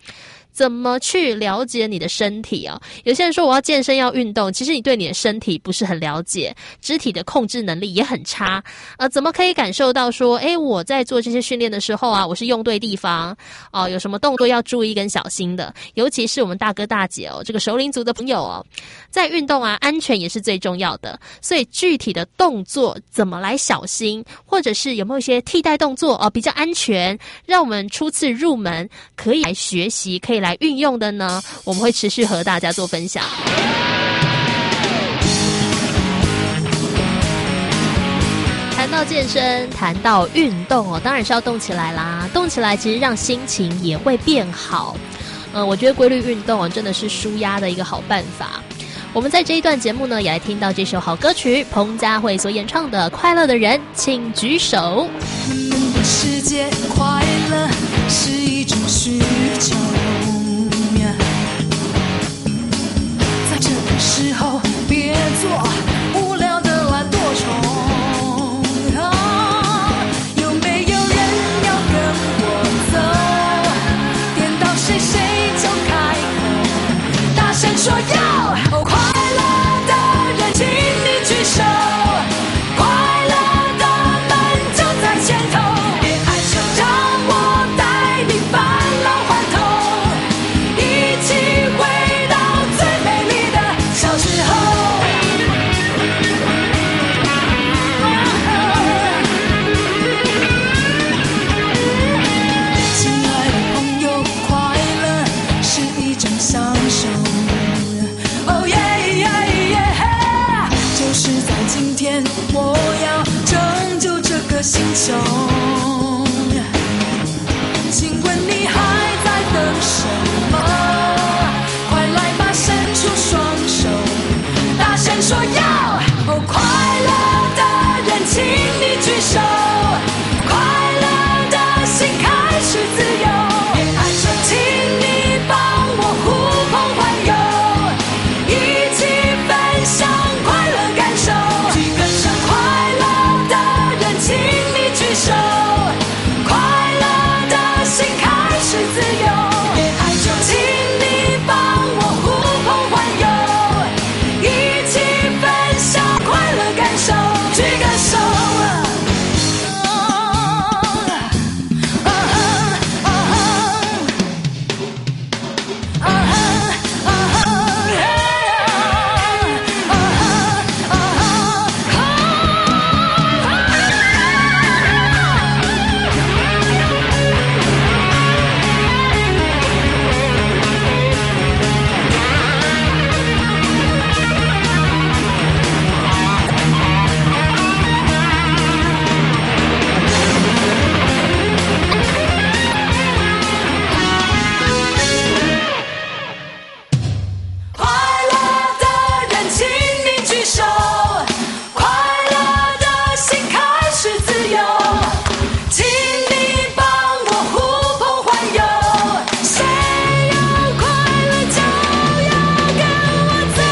怎么去了解你的身体啊？有些人说我要健身要运动，其实你对你的身体不是很了解，肢体的控制能力也很差。呃，怎么可以感受到说，诶，我在做这些训练的时候啊，我是用对地方哦、呃，有什么动作要注意跟小心的？尤其是我们大哥大姐哦，这个熟龄族的朋友哦，在运动啊，安全也是最重要的。所以具体的动作怎么来小心，或者是有没有一些替代动作哦，比较安全，让我们初次入门可以来学习，可以来运用的呢？我们会持续和大家做分享。谈到健身，谈到运动哦，当然是要动起来啦。动起来其实让心情也会变好。呃，我觉得规律运动哦，真的是抒压的一个好办法。我们在这一段节目呢，也来听到这首好歌曲，彭佳慧所演唱的《快乐的人请举手》。 人们的世界，快乐是一种需求，在这个时候别做无聊的懒惰虫。有没有人要跟我走？颠倒谁谁就开口，大声说要。哦，快乐的人请你举手，快乐的门就在前头，别害羞，让我带你返老还童，一起回到最美丽的小时候。亲爱的朋友，快乐是一种享受。哦耶耶耶！就是在今天，我要拯救这个星球。请问你还在等什么？快来吧，伸出双手，大声说要！哦，快乐的人，请你举手，快乐的心开始自由。别害羞，请你帮我呼朋唤友，一起分享快乐感受。举个手，快乐的人，请你举手，快乐的心开始自由。别害羞，请你帮我呼朋唤友，一起分享快乐感受。举个手。快乐的人，请你举手，快乐的心开始自由。请你帮我呼朋唤友，谁要快乐就要跟我走。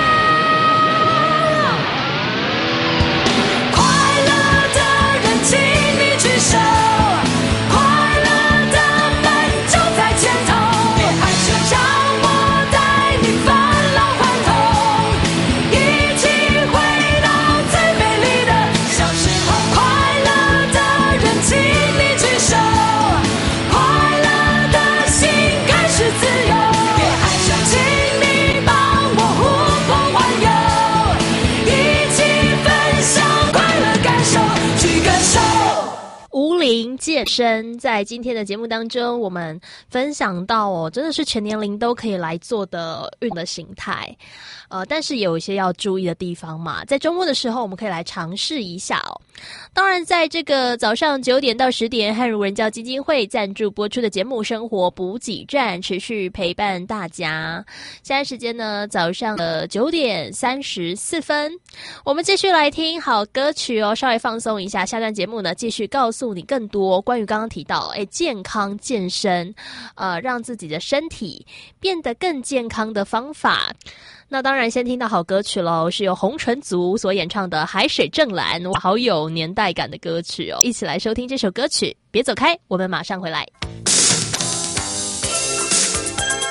快乐的人，请你举手，快乐的门就在前头，别害羞，让我带你返老还童，一起回到最美丽的小时候。快乐的人，请你举手，快乐的心开始自由。别害羞，请你帮我呼朋唤友，一起分享快乐感受。举个手。 无龄健身，在今天的节目当中，我们分享到哦，真的是全年龄都可以来做的运动的形态，呃，但是有一些要注意的地方嘛。在周末的时候，我们可以来尝试一下哦。当然，在这个早上九点到十点，汉儒人教基金会赞助播出的节目《生活补给站》持续陪伴大家。现在时间呢，早上的九点三十四分，我们继续来听好歌曲哦，稍微放松一下。下段节目呢，继续告诉你更多关于刚刚提到，哎，健康健身，呃，让自己的身体变得更健康的方法。那当然，先听到好歌曲喽，是由红唇族所演唱的《海水正蓝》，哇，好有年代感的歌曲哦！一起来收听这首歌曲，别走开，我们马上回来。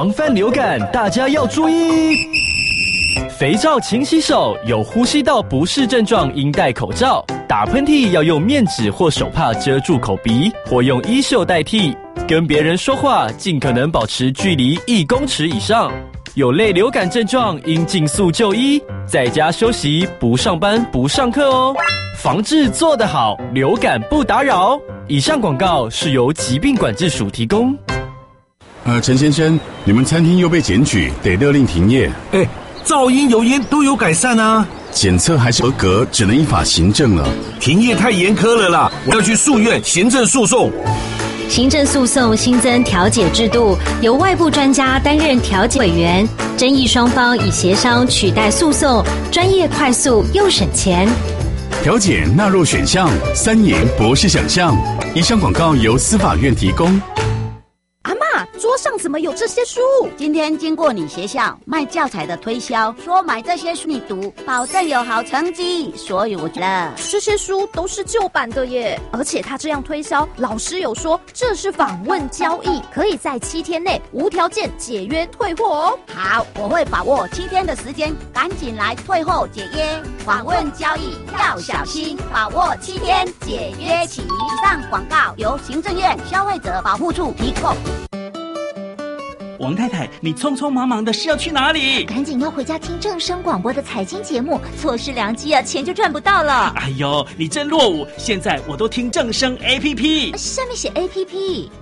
防范流感，大家要注意。肥皂勤洗手，有呼吸道不适症状应戴口罩。打喷嚏要用面纸或手帕遮住口鼻，或用衣袖代替。跟别人说话尽可能保持距离一公尺以上。有类流感症状应尽速就医，在家休息，不上班不上课哦。防治做得好，流感不打扰。以上广告是由疾病管制署提供。 呃，陈先生，你们餐厅又被检举，得勒令停业。 哎，噪音、油烟都有改善啊。 检测还是合格，只能依法行政了。 停业太严苛了啦，我要去诉愿行政诉讼。 行政诉讼新增调解制度，由外部专家担任调解委员，争议双方以协商取代诉讼，专业快速又省钱。 调解纳入选项，三年不是想象。以上广告由司法院提供。 阿嬷，桌上怎么有这些书？今天经过你学校卖教材的推销，说买这些书你读，保证有好成绩，所以我觉得这些书都是旧版的耶。而且他这样推销，老师有说这是访问交易，可以在七天内无条件解约退货哦。 好，我会把握七天的时间，赶紧来退货解约。访问交易要小心，把握七天解约期。以上广告由行政院消费者保护处提供。 王太太，你匆匆忙忙的是要去哪里？ 赶紧要回家听正声广播的财经节目，错失良机啊，钱就赚不到了。 哎呦，你真落伍！现在我都听正声 A P P， 上面写 A P P。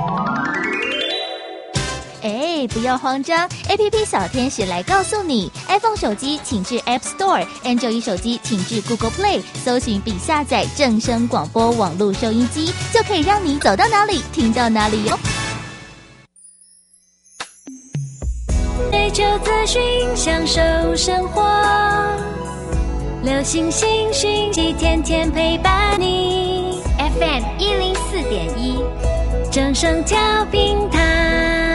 哎，不要慌张 ，A P P 小天使来告诉你 ，iPhone 手机请至 App Store，Android 手机请至 Google Play， 搜寻并下载正声广播网络收音机，就可以让你走到哪里听到哪里哟。 追求资讯，享受生活，流行新讯息，天天陪伴你。F M 一零四点一，正声调频台。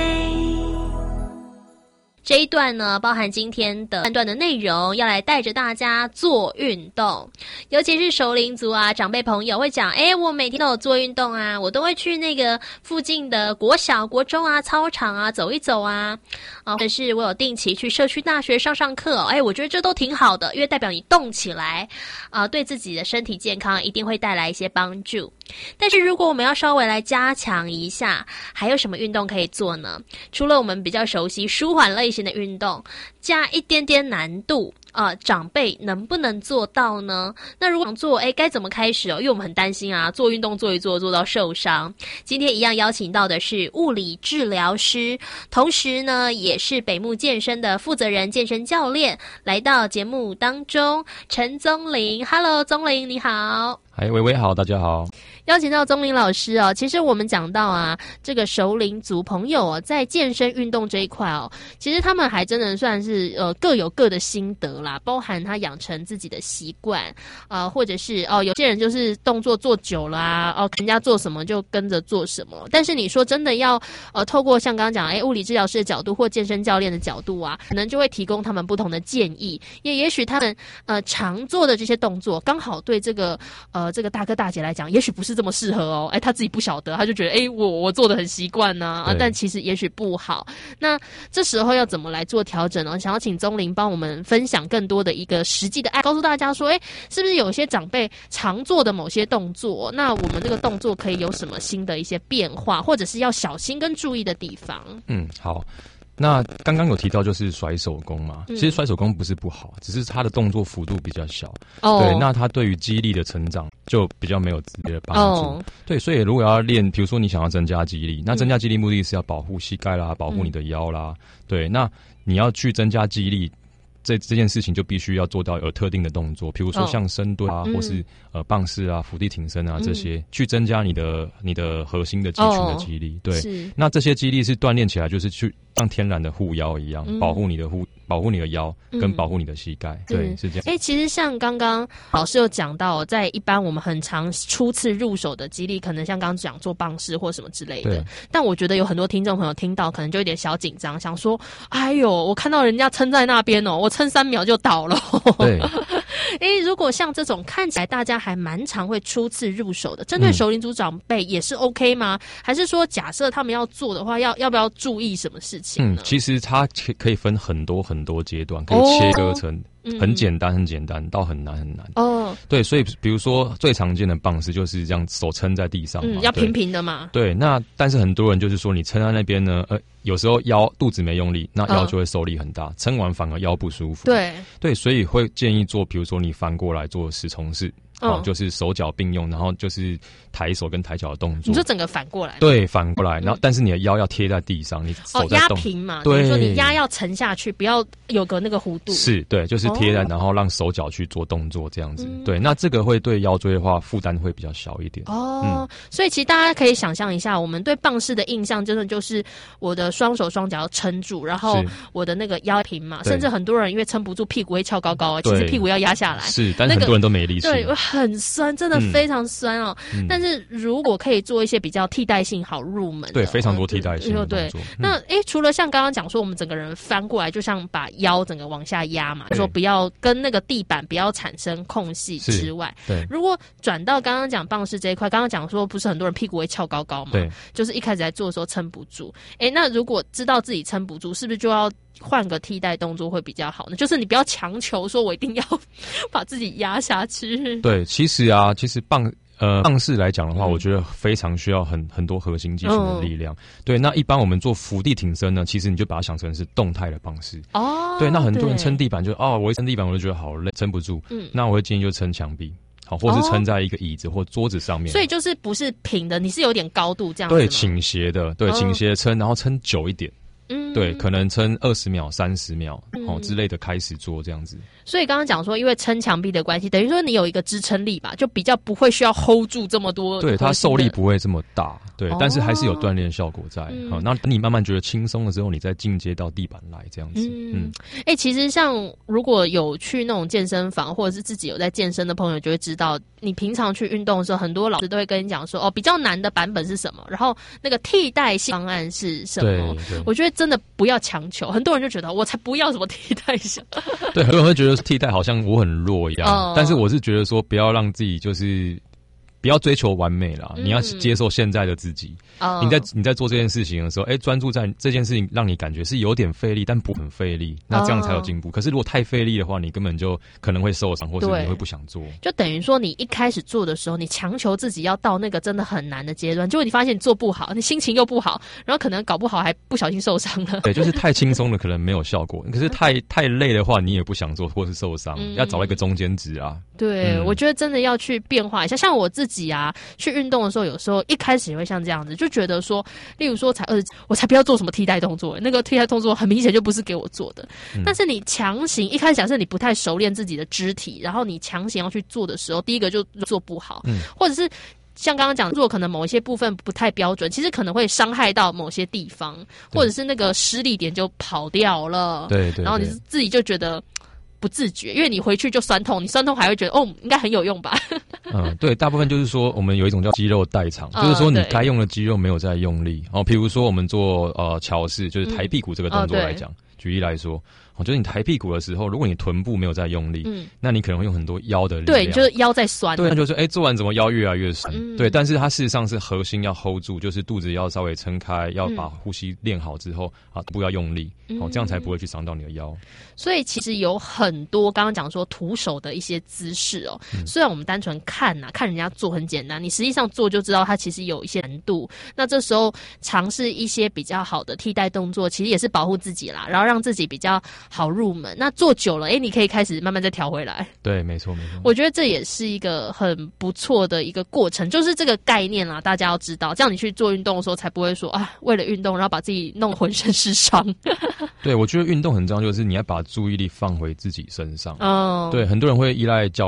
这一段呢，包含今天的半段的内容，要来带着大家做运动，尤其是熟龄族啊，长辈朋友会讲，诶，我每天都有做运动啊，我都会去那个附近的国小、国中啊、操场啊走一走啊，啊，或者是我有定期去社区大学上上课，诶，我觉得这都挺好的，因为代表你动起来，啊，对自己的身体健康一定会带来一些帮助。但是如果我们要稍微来加强一下，还有什么运动可以做呢？除了我们比较熟悉舒缓类型的运动，加一点点难度啊、呃，长辈能不能做到呢？那如果想做，哎，该怎么开始哦？因为我们很担心啊，做运动做一做，做到受伤。今天一样邀请到的是物理治疗师，同时呢也是北木健身的负责人、健身教练，来到节目当中，陈宗麟。Hello， 宗麟你好。 嗨，微微好，大家好。 邀请到宗麟老师哦，其实我们讲到啊，这个熟龄族朋友哦，在健身运动这一块哦，其实他们还真的算是呃各有各的心得啦，包含他养成自己的习惯啊、呃，或者是哦有些人就是动作做久了啊，哦人家做什么就跟着做什么。但是你说真的要呃透过像刚刚讲哎物理治疗师的角度或健身教练的角度啊，可能就会提供他们不同的建议，也也许他们呃常做的这些动作刚好对这个呃这个大哥大姐来讲，也许不是这么适合哦。哎，他自己不晓得，他就觉得哎我我做的很习惯呢啊，但其实也许不好。那这时候要怎么来做调整呢？想要请宗麟帮我们分享更多的一个实际的爱，告诉大家说，哎，是不是有些长辈常做的某些动作，那我们这个动作可以有什么新的一些变化，或者是要小心跟注意的地方？ 嗯，好。那刚刚有提到就是甩手功嘛， 嗯、 其实甩手功不是不好，只是它的动作幅度比较小。 哦， 对，那它对于肌力的成长就比较没有直接的帮助。 哦、 对，所以如果要练，比如说你想要增加肌力，那增加肌力目的是要保护膝盖啦，保护你的腰啦。嗯、对，那你要去增加肌力。这这件事情就必须要做到有特定的动作，比如说像深蹲啊，哦、或是呃棒式啊、伏地挺身啊、嗯、这些，去增加你的你的核心的肌群的肌力。哦、对，那这些肌力是锻炼起来，就是去像天然的护腰一样，嗯、保护你的护保护你的腰，跟保护你的膝盖。嗯、对，是这样。 哎，其实像刚刚老师有讲到，在一般我们很常初次入手的肌力，可能像刚刚讲做棒式或什么之类的。但我觉得有很多听众朋友听到，可能就有点小紧张，想说：“哎呦，我看到人家撑在那边哦，我。”撑三秒就倒了。 对， 诶，如果像这种看起来大家还蛮常会初次入手的，针对熟龄族长辈也是 OK 吗？嗯、还是说假设他们要做的话，要要不要注意什么事情呢？ 嗯，其实它可以分很多很多阶段，可以切割成很简单很简单到很难很难。哦，对，所以比如说最常见的棒式就是这样手撑在地上嘛， 嗯，要平平的嘛。 对，那但是很多人就是说你撑在那边呢，呃，有时候腰肚子没用力，那腰就会受力很大，撑、嗯、完反而腰不舒服。 对对，所以会建议做，比如说你翻过来做十从式。哦，就是手脚并用，然后就是抬手跟抬脚的动作。 你就整个反过来。 对，反过来，然后但是你的腰要贴在地上，你手在动。 哦，压平嘛。 对， 你说你压要沉下去，不要有个那个弧度。 是，对，就是贴在，哦、然后让手脚去做动作这样子。嗯、对，那这个会对腰椎的话负担会比较小一点。 哦，嗯、所以其实大家可以想象一下，我们对棒式的印象真的就是我的双手双脚要撑住，然后我的那个腰平嘛，甚至很多人因为撑不住屁股会翘高高，其实屁股要压下来。 是，但是很多人都没力气。 对，很酸。真的非常酸哦，嗯、但是如果可以做一些比较替代性好入门的， 对，非常多替代性的动作。 对，嗯、那诶，除了像刚刚讲说，我们整个人翻过来，就像把腰整个往下压嘛，说不要跟那个地板不要产生空隙之外， 对， 如果转到刚刚讲棒式这一块，刚刚讲说不是很多人屁股会翘高高嘛， 对， 就是一开始在做的时候撑不住，诶，那如果知道自己撑不住，是不是就要换个替代动作会比较好呢？就是你不要强求说我一定要把自己压下去。 对，其实啊，其实棒。呃，棒式来讲的话，嗯、我觉得非常需要很很多核心肌群的力量。哦、对，那一般我们做伏地挺身呢，其实你就把它想成是动态的棒式。哦，对，那很多人撑地板就哦，我一撑地板我就觉得好累，撑不住。嗯，那我会建议就撑墙壁，好，或是撑在一个椅子或桌子上面。 所以就是不是平的，你是有点高度这样子吗？ 对，倾斜的，对，倾斜撑，然后撑久一点。嗯，对，可能撑二十秒、三十秒，嗯、哦之类的开始做这样子。 所以刚刚讲说，因为撑墙壁的关系，等于说你有一个支撑力吧，就比较不会需要 hold 住这么多。 对，它受力不会这么大，对，哦、但是还是有锻炼效果在。嗯、好，那等你慢慢觉得轻松的时候，你再进阶到地板来这样子。嗯， 哎、嗯欸，其实像如果有去那种健身房，或者是自己有在健身的朋友，就会知道，你平常去运动的时候，很多老师都会跟你讲说，哦，比较难的版本是什么，然后那个替代性方案是什么。对，我觉得真的不要强求，很多人就觉得我才不要什么替代性。 对，很多人会觉得替代好像我很弱一样，哦、但是我是觉得说不要让自己就是不要追求完美啦，嗯、你要接受现在的自己。哦、你在你在做这件事情的时候，哎，专注在这件事情，让你感觉是有点费力，但不很费力，那这样才有进步。哦、可是如果太费力的话，你根本就可能会受伤，或者你会不想做。 就等于说，你一开始做的时候，你强求自己要到那个真的很难的阶段，结果你发现你做不好，你心情又不好，然后可能搞不好还不小心受伤了。 对，就是太轻松了，可能没有效果。可是太太累的话，你也不想做，或是受伤，嗯、要找一个中间值啊。 对，嗯、我觉得真的要去变化一下。像我自己啊，去运动的时候，有时候一开始也会像这样子，就觉得说，例如说才二十，我才不要做什么替代动作，那个替代动作很明显就不是给我做的。嗯、但是你强行一开始假设你不太熟练自己的肢体，然后你强行要去做的时候，第一个就做不好，嗯、或者是。像刚刚讲，做可能某一些部分不太标准，其实可能会伤害到某些地方，或者是那个施力点就跑掉了。 对 对, 对。 然后你自己就觉得不自觉，因为你回去就酸痛，你酸痛还会觉得哦，应该很有用吧？ 嗯，对，大部分就是说我们有一种叫肌肉代偿，嗯、就是说你该用的肌肉没有在用力。哦，比如说我们做呃桥式，就是抬屁股这个动作来讲，嗯、举例来说。我觉得你抬屁股的时候，如果你臀部没有在用力，嗯，那你可能会用很多腰的力量， 对，就是腰在酸， 对，那就是哎、欸，做完怎么腰越来越酸，嗯、对，但是它事实上是核心要 hold 住，就是肚子要稍微撑开，要把呼吸练好之后，啊，不要用力，哦、嗯，这样才不会去伤到你的腰。 所以其实有很多刚刚讲说徒手的一些姿势哦，嗯、虽然我们单纯看呐、啊，看人家做很简单，你实际上做就知道它其实有一些难度。那这时候尝试一些比较好的替代动作，其实也是保护自己啦，然后让自己比较好入门。那做久了，哎，你可以开始慢慢再调回来。 对，没错，没错。 我觉得这也是一个很不错的一个过程，就是这个概念啦，大家要知道，这样你去做运动的时候，才不会说啊，为了运动，然后把自己弄浑身是伤。 对，我觉得运动很重要，就是你要把注意力放回自己身上。哦，对，很多人会依赖教练。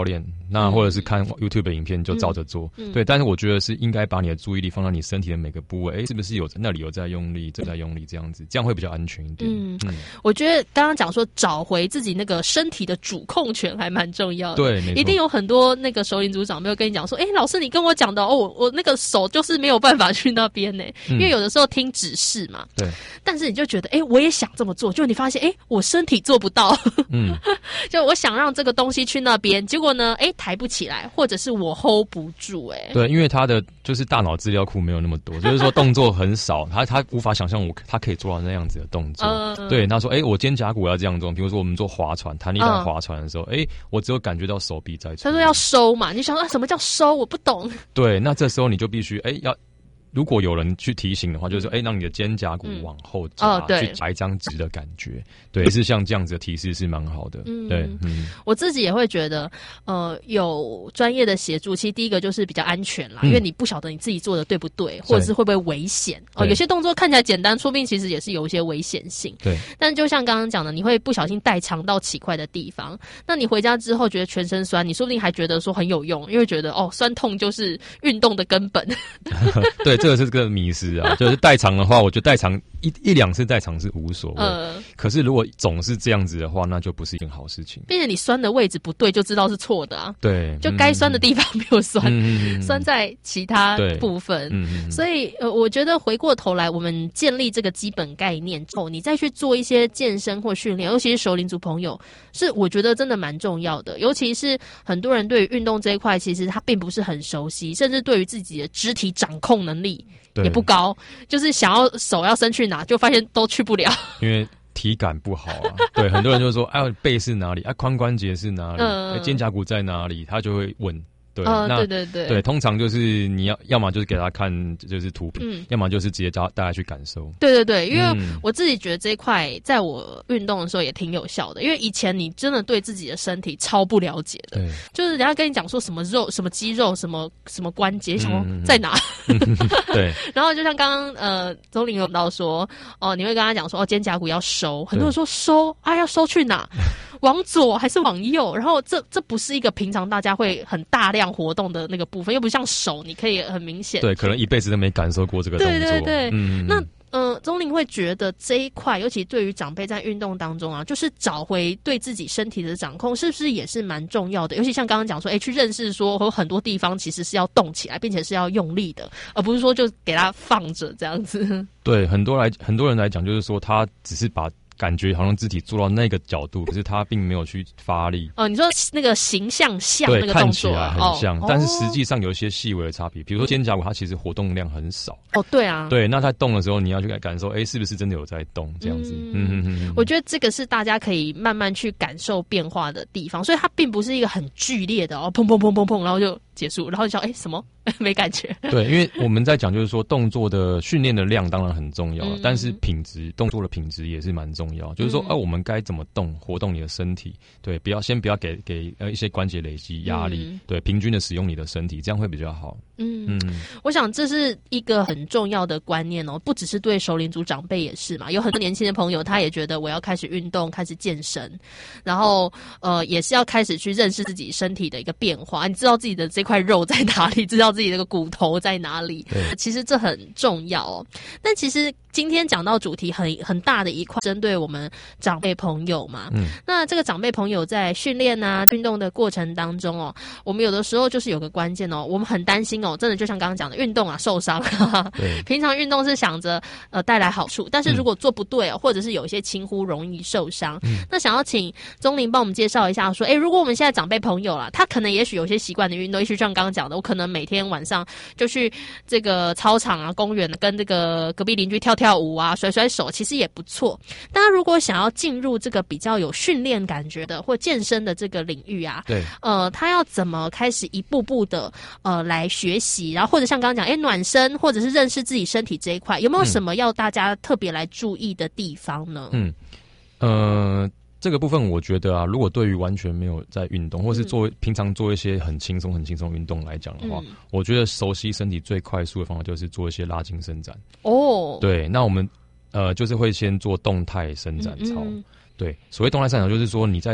那或者是看 YouTube 的影片就照着做，嗯、对。但是我觉得是应该把你的注意力放在你身体的每个部位，哎，是不是有那里有在用力，这在用力，这样子，这样会比较安全一点。 嗯，嗯我觉得刚刚讲说找回自己那个身体的主控权还蛮重要的。 对，没错。 一定有很多那个熟龄组长没有跟你讲说，哎，老师你跟我讲的哦，我我那个手就是没有办法去那边呢，嗯、因为有的时候听指示嘛。 对。 但是你就觉得，哎，我也想这么做，就你发现，哎，我身体做不到。嗯。就我想让这个东西去那边，结果呢，哎，抬不起来，或者是我 hold 不住，哎。 对，因为他的就是大脑资料库没有那么多，就是说动作很少，他他无法想象我他可以做到那样子的动作。嗯、对，他说，哎，我肩胛骨要这样做，比如说我们做划船、弹力带划船的时候，哎、嗯，我只有感觉到手臂在。 他说要收嘛，你想说、啊、什么叫收？我不懂。 对，那这时候你就必须，哎，要。如果有人去提醒的话，就是说，哎、欸，让你的肩胛骨往后夹、嗯哦，去夹一张直的感觉，对，是像这样子的提示是蛮好的，嗯，对，嗯， 我自己也会觉得，呃，有专业的协助，其实第一个就是比较安全啦，嗯、因为你不晓得你自己做的对不对，或者是会不会危险哦、呃。有些动作看起来简单，说不定其实也是有一些危险性， 对。 但就像刚刚讲的，你会不小心带强到起块的地方，那你回家之后觉得全身酸，你说不定还觉得说很有用，因为觉得哦，酸痛就是运动的根本。 对，这个是个迷思啊，就是代偿的话，我觉得代偿一一两次代偿是无所谓，呃、可是如果总是这样子的话，那就不是一件好事情。 并且你酸的位置不对，就知道是错的啊。 对， 就该酸的地方没有酸，嗯、酸在其他部分。 嗯、 所以呃，我觉得回过头来，我们建立这个基本概念之后，你再去做一些健身或训练，尤其是熟龄族朋友，是我觉得真的蛮重要的。尤其是很多人对于运动这一块，其实他并不是很熟悉，甚至对于自己的肢体掌控能力也不高，就是想要手要伸去哪，就发现都去不了， 因为体感不好啊。对，很多人就说，哎，背是哪里？啊，髋关节是哪里？嗯、哎，肩胛骨在哪里？他就会问。对， 哦、 那对对对， 对，通常就是你要要么就是给他看就是图片，嗯、要么就是直接教大家去感受。 对对对，因为我自己觉得这一块在我运动的时候也挺有效的，因为以前你真的对自己的身体超不了解的， 对， 就是人家跟你讲说什么肉、什么肌肉、什么什么关节，想说在哪？ 嗯、对。 然后就像刚刚呃钟玲有到说，哦，你会跟他讲说，哦，肩胛骨要收，很多人说收啊，要收去哪？往左还是往右？然后这这不是一个平常大家会很大量活动的那个部分，又不像手，你可以很明显。 对，可能一辈子都没感受过这个动作。 对对对，嗯，那呃，钟玲会觉得这一块，尤其对于长辈在运动当中啊，就是找回对自己身体的掌控，是不是也是蛮重要的？尤其像刚刚讲说，哎，去认识说有很多地方其实是要动起来，并且是要用力的，而不是说就给它放着这样子。 对，很多来很多人来讲，就是说他只是把。感觉好像肢体做到那个角度，可是他并没有去发力。 哦，你说那个形象像那个动作， 对，看起来很像， 哦、 但是实际上有一些细微的差别。比如说肩胛骨，它其实活动量很少。 哦，对啊， 对，那它动的时候，你要去感受，哎，是不是真的有在动？这样子，嗯嗯嗯嗯。 我觉得这个是大家可以慢慢去感受变化的地方，所以它并不是一个很剧烈的哦，砰砰砰砰砰，然后就结束，然后就想，哎，什么没感觉？ 对，因为我们在讲就是说动作的训练的量当然很重要，嗯、但是品质动作的品质也是蛮重要，就是说，哎、嗯。我们该怎么动，活动你的身体？对，不要先不要给给呃一些关节累积压力，嗯、对，平均的使用你的身体，这样会比较好。 嗯嗯，我想这是一个很重要的观念哦，不只是对熟龄族长辈也是嘛，有很多年轻的朋友，他也觉得我要开始运动，开始健身，然后呃也是要开始去认识自己身体的一个变化，你知道自己的这块肉在哪里，知道自己这个骨头在哪里，其实这很重要哦。但其实今天讲到主题很很大的一块，针对我们长辈朋友嘛，嗯，那这个长辈朋友在训练啊、运动的过程当中哦，我们有的时候就是有个关键哦，我们很担心哦，真的就像刚刚讲的，运动啊受伤，哈哈，对，平常运动是想着呃带来好处，但是如果做不对哦，嗯、或者是有一些轻忽，容易受伤。嗯、那想要请钟玲帮我们介绍一下，说，哎，如果我们现在长辈朋友啦，他可能也许有些习惯的运动，也许像刚刚讲的，我可能每天晚上就去这个操场啊、公园跟这个隔壁邻居跳跳舞啊、甩甩手，其实也不错。大家如果想要进入这个比较有训练感觉的或健身的这个领域啊， 对， 呃，他要怎么开始一步步的呃来学习，然后或者像刚刚讲，哎，暖身或者是认识自己身体这一块，有没有什么要大家特别来注意的地方呢？ 嗯，呃。这个部分我觉得啊，如果对于完全没有在运动，或是做、嗯、平常做一些很轻松、很轻松运动来讲的话，嗯、我觉得熟悉身体最快速的方法就是做一些拉筋伸展。 哦， 对，那我们呃就是会先做动态伸展操。嗯嗯对，所谓动态伸展就是说你在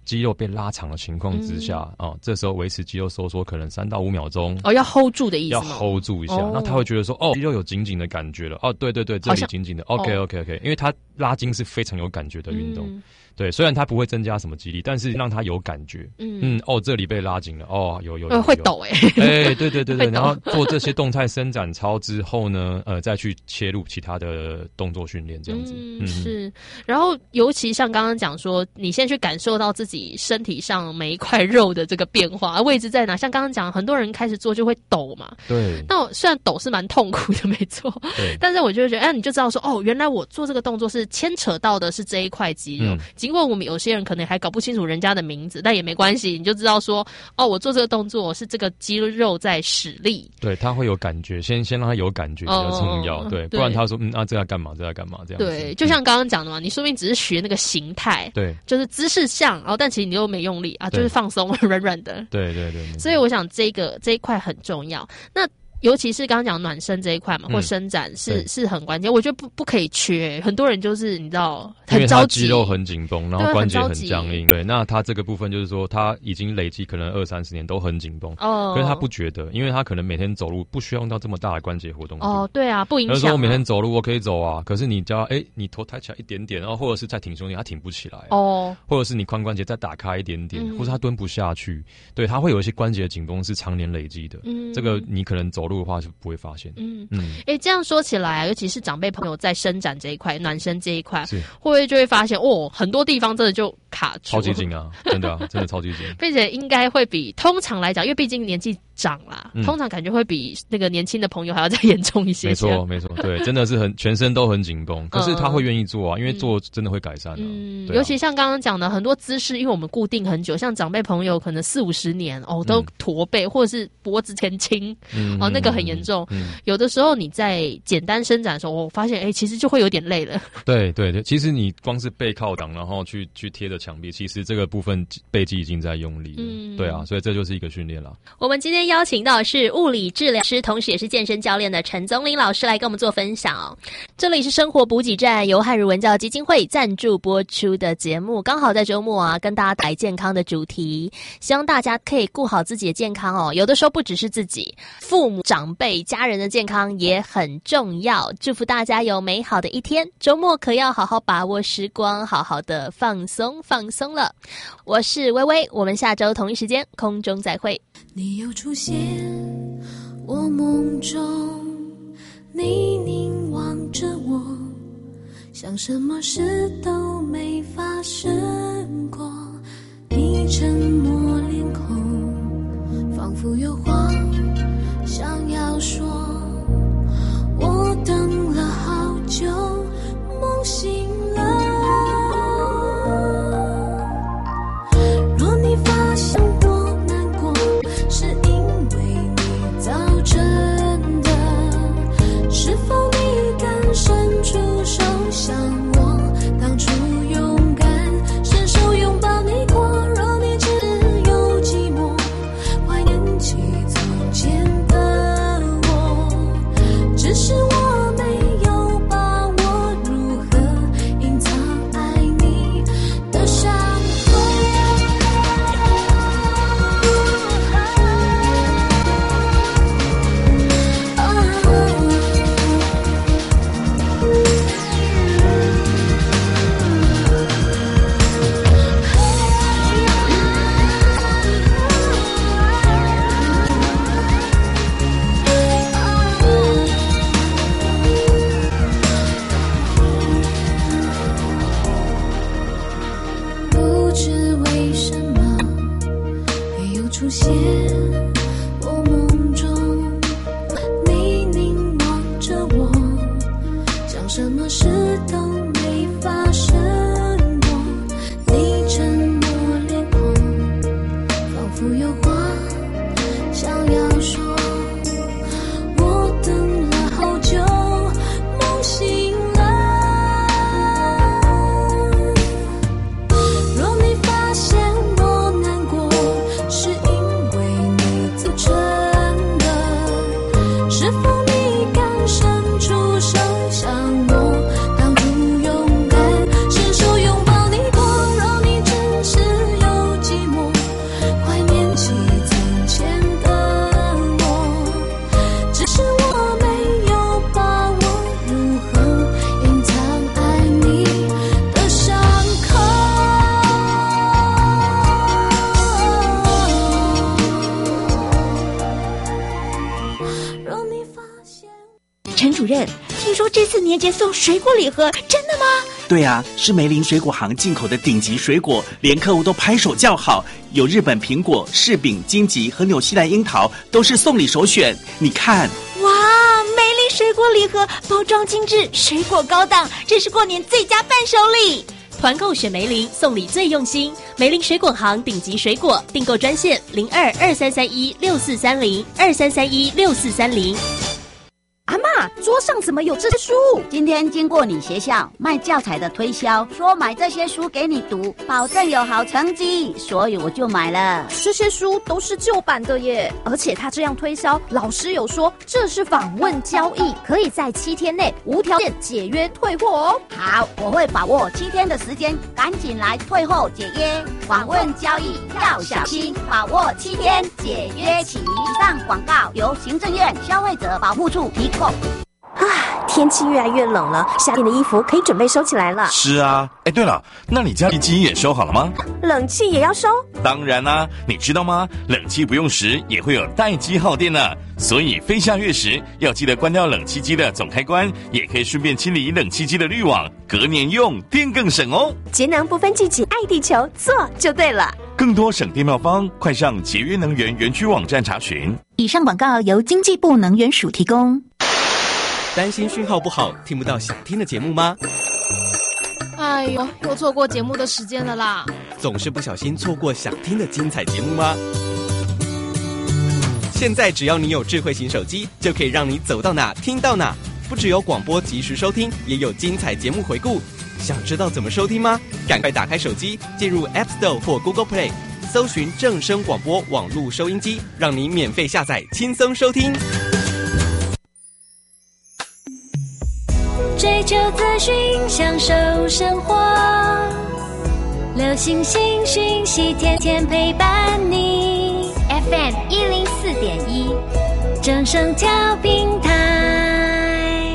肌肉被拉长的情况之下啊、嗯哦，这时候维持肌肉收缩可能三到五秒钟。 哦，要 hold 住的意思吗？ 要 hold 住一下，哦、那他会觉得说，哦，肌肉有紧紧的感觉了。哦，对对对，这里紧紧的。OK OK OK， 因为他拉筋是非常有感觉的运动。嗯对，虽然它不会增加什么肌力，但是让它有感觉。嗯嗯，哦，这里被拉紧了，哦，有有有，有会抖哎、 欸，哎、欸，对对对对，然后做这些动态伸展操之后呢，呃，再去切入其他的动作训练，这样子。 嗯，是。然后，尤其像刚刚讲说，你先去感受到自己身体上每一块肉的这个变化位置在哪，像刚刚讲，很多人开始做就会抖嘛。 对。 那我虽然抖是蛮痛苦的，没错。对。但是我就会觉得，哎，你就知道说，哦，原来我做这个动作是牵扯到的是这一块肌肉。嗯尽管我们有些人可能还搞不清楚人家的名字，但也没关系，你就知道说，哦，我做这个动作是这个肌肉在使力。 对，他会有感觉，先先让他有感觉比较重要，哦、对，不然他说，嗯，啊，这要干嘛？这要干嘛？这样子。 对，就像刚刚讲的嘛，你说不定只是学那个形态， 对， 就是姿势像，哦，但其实你又没用力啊，就是放松，软软的。 对对 对, 对。 所以我想这个这一块很重要。那尤其是刚刚讲暖身这一块嘛，或伸展是、嗯、是很关键，我觉得不不可以缺。很多人就是你知道很着急， 肌肉很紧绷，然后关节很僵硬。对，那他这个部分就是说他已经累积可能二三十年都很紧绷，哦，可是他不觉得，因为他可能每天走路不需要用到这么大的关节活动。 哦，对啊，不影响、啊。 有时候我每天走路我可以走啊，可是你叫哎你头抬起来一点点，然后或者是再挺胸点，他挺不起来。哦，或者是你髋关节再打开一点点，嗯、或者他蹲不下去，对，他会有一些关节的紧绷是常年累积的。嗯，这个你可能走路的话就不会发。 嗯嗯，哎、欸，这样说起来啊，尤其是长辈朋友在伸展这一块、暖身这一块，会不会就会发现哦，很多地方真的就卡住， 超级紧啊，真的啊，真的超级紧， 并且应该会比通常来讲，因为毕竟年纪长啦、嗯，通常感觉会比那个年轻的朋友还要再严重一些。 没错，没错，对，真的是很全身都很紧绷，可是他会愿意做啊，因为做真的会改善啊。嗯， 啊、尤其像刚刚讲的很多姿势，因为我们固定很久，像长辈朋友可能四五十年哦，都驼背、嗯、或者是脖子前倾，嗯、哦，那个很严重。嗯嗯、有的时候你在简单伸展的时候，我发现哎、欸，其实就会有点累了。 对对对，其实你光是背靠挡，然后去去贴着墙壁，其实这个部分背肌已经在用力了。嗯，对啊，所以这就是一个训练了。 我们今天邀请到的是物理治疗师，同时也是健身教练的陈宗林老师来跟我们做分享哦。这里是生活补给站，由汉儒文教基金会赞助播出的节目，刚好在周末啊，跟大家谈健康的主题，希望大家可以顾好自己的健康哦。有的时候不只是自己，父母、长辈、家人的健康也很重要。祝福大家有美好的一天，周末可要好好把握时光，好好的放松放松了。我是微微，我们下周同一时间空中再会。 你又出现我梦中，你凝望着我，像什么事都没发生过。你沉默脸孔，仿佛有话想要说。我等了好久，梦醒了。若你发现我难过，是因为你造成的。是否你敢伸出手向我当初勇敢伸手拥抱你过？若你只有寂寞，怀念起从前的我，只是我没有把握如何隐藏爱你的伤口。不知为什么你又出现我梦中，你凝望着我，像什么事都没发生过。你沉默脸孔，仿佛有话想要说。我等了好久，梦醒了。若你发现我难过，是因为你听说这次年节送水果礼盒，真的吗？ 对啊，是梅林水果行进口的顶级水果，连客户都拍手叫好。有日本苹果、柿饼、金桔和纽西兰樱桃，都是送礼首选。你看， 哇，梅林水果礼盒包装精致，水果高档，这是过年最佳伴手礼。 团购选梅林，送礼最用心。梅林水果行顶级水果订购专线零二二三三一六四三零二三三一六四三零。 阿嬷，桌上怎么有这些书？ 今天经过你学校卖教材的推销，说买这些书给你读，保证有好成绩，所以我就买了。 这些书都是旧版的耶，而且他这样推销，老师有说这是访问交易，可以在七天内无条件解约退货哦。 好，我会把握七天的时间，赶紧来退货解约。访问交易要小心，把握七天解约期。以上广告由行政院消费者保护处提供。 啊，天气越来越冷了，夏天的衣服可以准备收起来了。 是啊，哎，对了，那你家的机也收好了吗？ 冷气也要收？ 当然啦、啊，你知道吗？冷气不用时也会有待机耗电呢，所以非下月时要记得关掉冷气机的总开关，也可以顺便清理冷气机的滤网，隔年用电更省哦。 节能不分季节，爱地球，做就对了。 更多省电妙方，快上节约能源园区网站查询。 以上广告由经济部能源署提供。 担心讯号不好，听不到想听的节目吗？ 哎呦，又错过节目的时间了啦！ 总是不小心错过想听的精彩节目吗？现在只要你有智慧型手机，就可以让你走到哪听到哪。不只有广播及时收听，也有精彩节目回顾。想知道怎么收听吗？赶快打开手机，进入 App Store 或 Google Play， 搜寻正声广播网络收音机，让你免费下载，轻松收听。 追求资讯，享受生活，流星星讯息，天天陪伴你。F M 一零四点一，正声调频台。